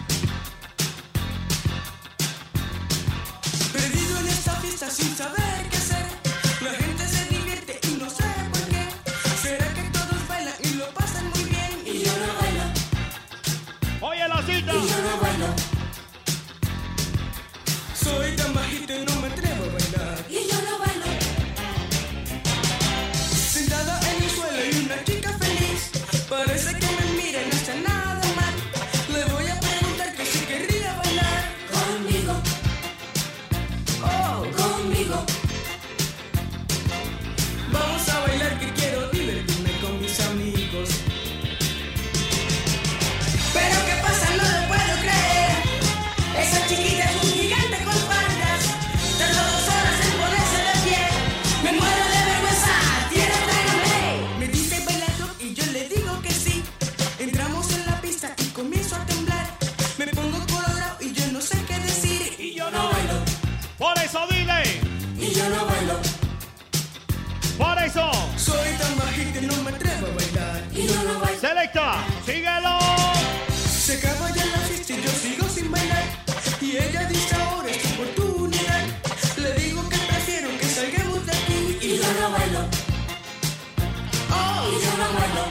Perdido en esta fiesta sin saber qué hacer. La gente se divierte y no sé por qué. ¿Será que todos bailan y lo pasan muy bien? Y yo no bailo. Oye, la cita. Y yo no bailo. Soy tan bajito y no me atrevo a bailar. Y yo no bailo. Sentada en el suelo y una chica feliz. Parece que me miran hasta bajita y no me atrevo a bailar. Y yo no bailo. Selecta, síguelo. Se acaba ya la fiesta y yo sigo sin bailar. Y ella dice ahora es tu oportunidad. Le digo que prefiero que salgamos de aquí. Y yo no bailo. Oh, Y yo no bailo.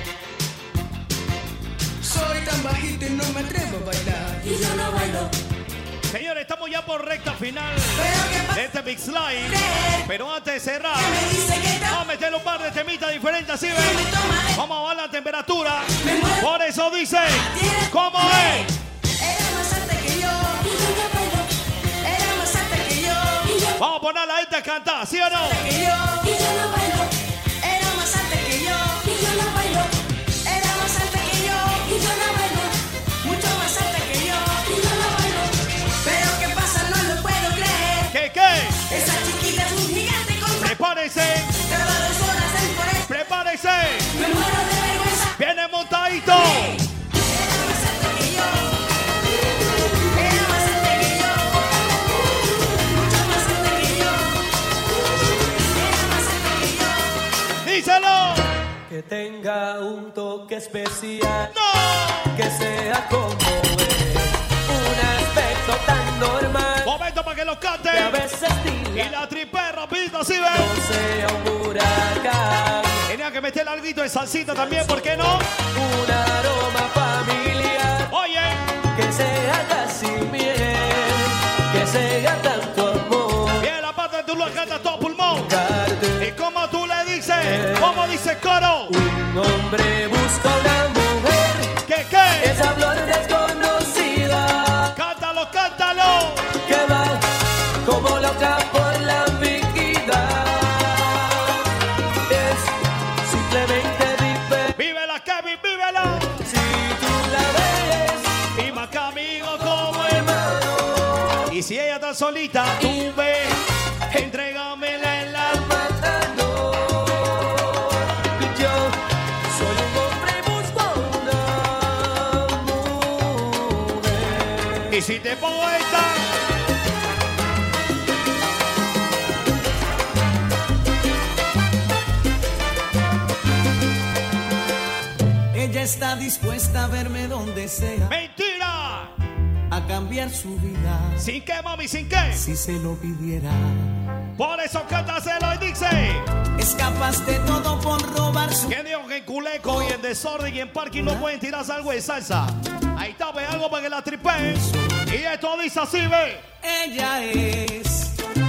soy tan bajita y no me atrevo a bailar. Y yo no bailo. Señores, estamos ya por recta final de este Mix Live. Pero antes de cerrar, vamos a meterle un par de temitas diferentes, ¿sí ven? Vamos a bajar la temperatura. Por eso dice, ¿cómo es? Era más alta que yo. Y yo no bailo. Era más alta que yo. Vamos a poner a la gente a cantar, ¿sí o no? Que yo. Y yo no bailo. Era más alta que yo. Y yo no bailo. Era más alta que yo. Y yo no bailo. Mucho más alta que yo. Y yo no bailo. Pero ¿qué pasa? No lo puedo creer. ¿Qué? Esa chiquita es un gigante con... Prepárense. Cada 2 horas en por eso. Prepárense. Me muero de vergüenza. Viene montadito. Era más alta que yo. Era más alta que yo. Mucho más alta que yo. Era más alta que yo. Díselo. Que tenga un toque especial. ¡No! Que sea como es. Un aspecto tan normal. Momento para que lo canten. Que a veces diga. Y la tripe rapidito, ¿sí ven? No sea un huracán. Tenía que meter algo de salsita también, ¿por qué no? Un aroma familiar. Oye. Que sea casi miel. Que sea tanto amor. Bien, la parte de tú lo cantas todo pulmón. Buscarte. ¿Y cómo tú le dices? ¿Cómo dice el coro? Un hombre busca una mujer. ¿Qué? Esa flor desconocida. Cántalo, cántalo. Que va como loca por la vida. Es simplemente vive. Vívela, Kevin, vívela. Si tú la ves. Y más que amigo como hermano. Y si ella está solita, tú ves. Entrégamela en la Matando. Yo soy un hombre y busco una mujer. Y si te pongo esta. Ella está dispuesta a verme donde sea. ¡Mentira! A cambiar su vida. ¿Sin qué, mami? ¿Sin qué? Si se lo pidiera. Por eso cántaselo y dice. Es capaz de todo por robar su... ¿Quién dijo que en Culeco y en desorden y en parking no pueden tirarse algo de salsa? Ahí está, ve algo para que la tripen. Y esto dice así, ve. Ella es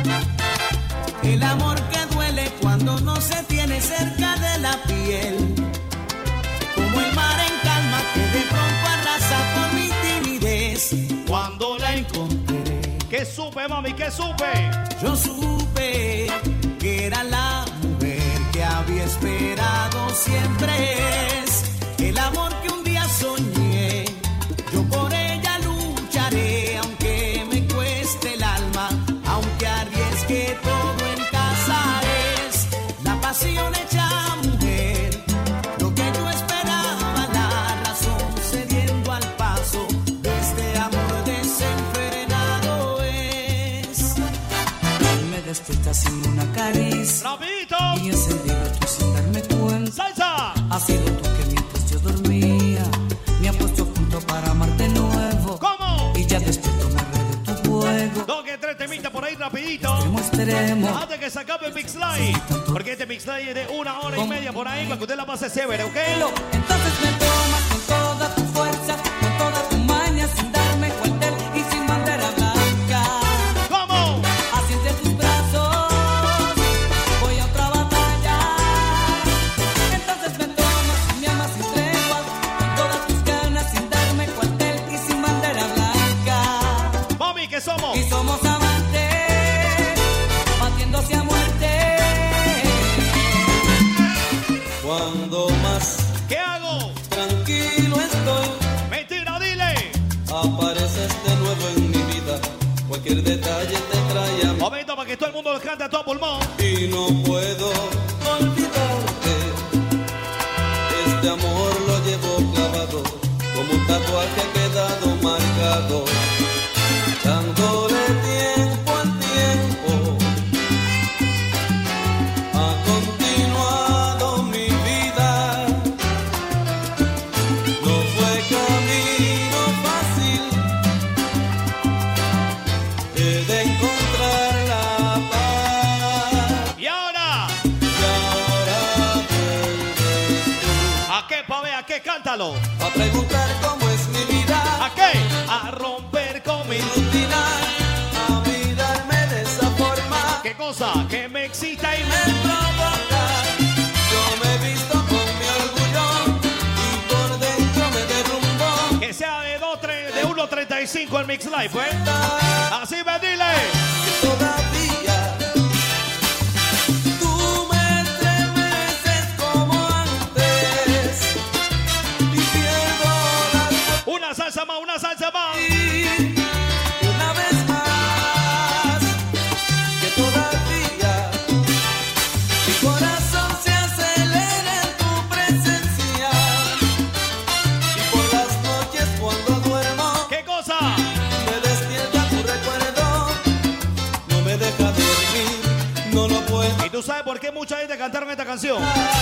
el amor que duele cuando no se tiene cerca de la piel. Como el mar en calma que de pronto arrasa por mi timidez. Cuando la encontré. ¿Qué supe, mami? ¿Qué supe? Yo supe que era la mujer que había esperado siempre. Es el amor que un día soñé. Yo por ella lucharé, aunque me cueste el alma, aunque arriesgue todo en casa. Es la pasión hecha mujer, lo que yo esperaba, la razón cediendo al paso de este amor desenfrenado es. Me despierta sin una caricia. ¡Rapidito! Y encendido estoy sin darme cuenta. ¡Salsa! Ha sido tú que mientras yo dormía me ha puesto a punto para amar de nuevo. ¿Cómo? Y ya despierto me red de tu juego. 2 que 3 temitas por ahí rapidito. Extremo, extremo. Antes que se acabe el Mix Live. Porque este Mix Live es de 1 hora y media por ahí para que usted la pase chévere, ¿ok? Entonces me tomas con toda tu fuerza, con toda tu maña, sin darme cuartel y sin bandera blanca. ¿Cómo? Así entre tus brazos voy a otra batalla. Entonces me tomas y me amas sin tregua, con todas tus ganas, sin darme cuartel y sin bandera blanca. Mami, ¿qué somos? Y somos amantes, batiéndose a muerte. Cuando más ¿Qué hago? tranquilo estoy, Mentira, dile. apareces de nuevo en mi vida. Cualquier detalle te trae a mí Momento para que todo el mundo lo cante a todo pulmón. y no puedo olvidarte. Este amor lo llevo clavado, como un tatuaje ha quedado marcado. Dándole tiempo al tiempo, ha continuado mi 95 el Mix Live, pues. Así me dile. Todavía tú me estremeces como antes y pierdo la... Una salsa más, una salsa más. Una vez más, que todavía mi corazón se acelera en tu presencia y por las noches cuando duermo, ¿qué cosa? Me despierta tu recuerdo, no me deja dormir, no lo puedo. ¿Y tú sabes por qué mucha gente cantaron esta canción?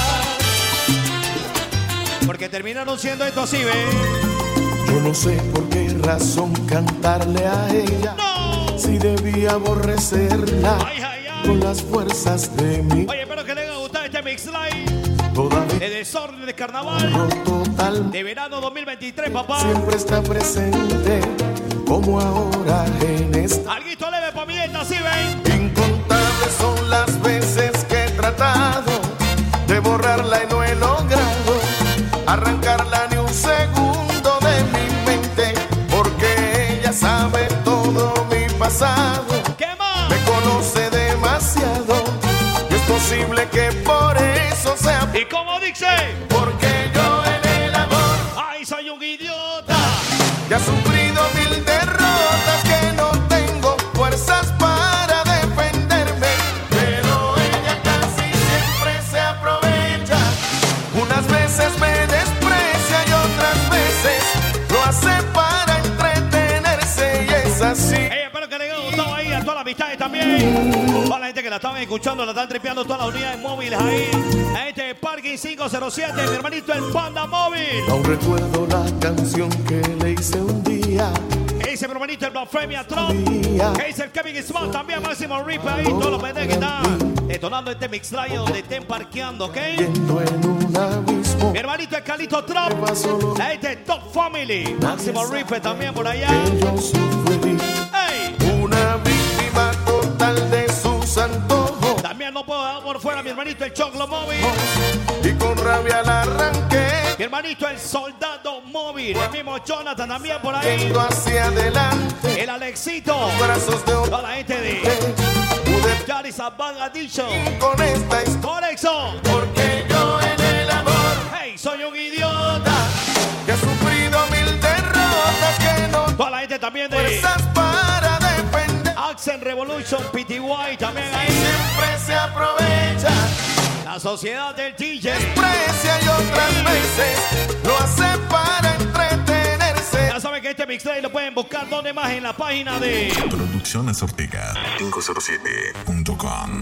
Porque terminaron siendo esto así, ¿ves? Yo no sé por qué razón cantarle a ella. No. Si debía aborrecerla con las fuerzas de mí. Oye, espero que les haya gustado este Mix Live. Todavía De desorden de carnaval. total. De verano 2023, papá. Siempre está presente como ahora en esta. Alguito leve pa' mi esta, ¿sí ven? Incontables son las veces que he tratado de borrarla y no he logrado arrancarla ni un segundo de mi mente, porque ella sabe todo mi pasado. ¿Qué más? Me conoce demasiado y es posible que por eso sea. ¿Y cómo dice? Porque yo en el amor, ¡ay, soy un idiota! que ha sufrido mil derrotas, que no tengo fuerzas para defenderme, pero ella casi siempre se aprovecha. Unas veces me desprecia y otras veces lo hace para entretenerse, y es así. Hey, espero que les haya gustado ahí a todas las amistades también. Toda la gente que la estaban escuchando, la están tripeando, todas las unidades móviles ahí. A este Parking 507, mi hermanito el Panda Móvil. Aún recuerdo la canción que le hice un día. Que dice mi hermanito el Blasfemia Trump. Que dice el Kevin Smart también, Máximo Rip ahí. Todos los pendejos que están detonando este Mix Live donde estén parqueando, ¿ok? Yendo en un abismo. Mi hermanito el Calito Trump. A este Top Family. Máximo Rip también por allá. Que yo sufrí. ¡Ey! Una víctima total de sus antojos. También no puedo dar por fuera mi hermanito el Choclo Móvil. Y con rabia la arranqué. Mi hermanito el Soldado Móvil. El mismo Jonathan también por ahí. Yendo hacia adelante. El Alexito. Brazos de Toda la gente de Yaris Abang Addiction. con esta historia. Conexo. Porque yo en el amor, Hey, soy un idiota. que ha sufrido mil derrotas, que no Toda la gente también de fuerzas para defender. Accent Revolution PTY también ahí. Siempre se aprovecha, La sociedad del DJ. desprecia y otras veces lo hace para entretenerse. Ya saben que este mixtape lo pueden buscar donde más en la página de Producciones Ortega 507.com.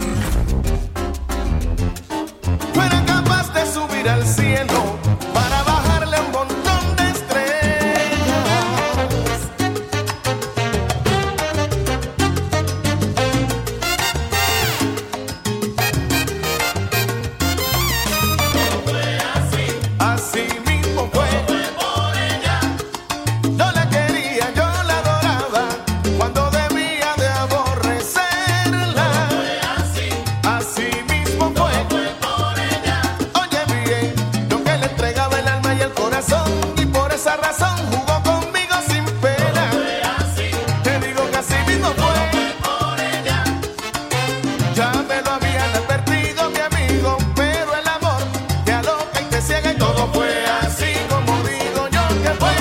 Fuera capaz de subir al cielo para bajarle un montón de estrellas. Así mismo fue. Yo la quería, yo la adoraba, cuando debía de aborrecerla. Así mismo fue. Oye bien, lo que le entregaba el alma y el corazón, y por esa razón jugó conmigo sin pena. Te digo que así mismo fue. Ya me lo habían advertido, mi amigo, pero el amor te aloca y te ciega, y todo fue así como digo yo que fue.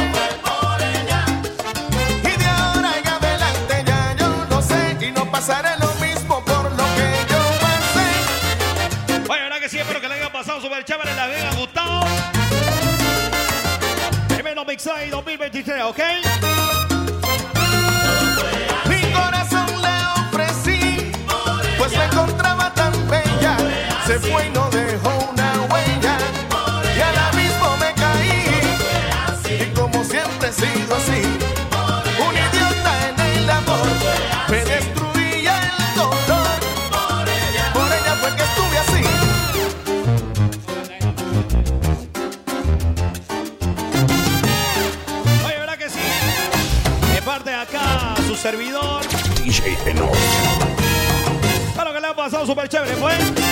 Y de ahora en adelante ya yo no sé, y no pasaré lo mismo por lo que yo pasé. Oye, ¿verdad que sí? Espero que le hayan pasado súper chévere, les haya gustado. Primero Mixtape 2023, ¿ok? Mi corazón le ofrecí, pues la encontraba tan bella. Se fue y no dejó una huella, y al abismo me caí. Y como siempre he sido así, un idiota en el amor, me destruía el dolor. Por ella fue que estuve así. Oye, ¿verdad que sí? De parte de acá, servidor. DJ Enoch. Claro que le ha pasado súper chévere, pues.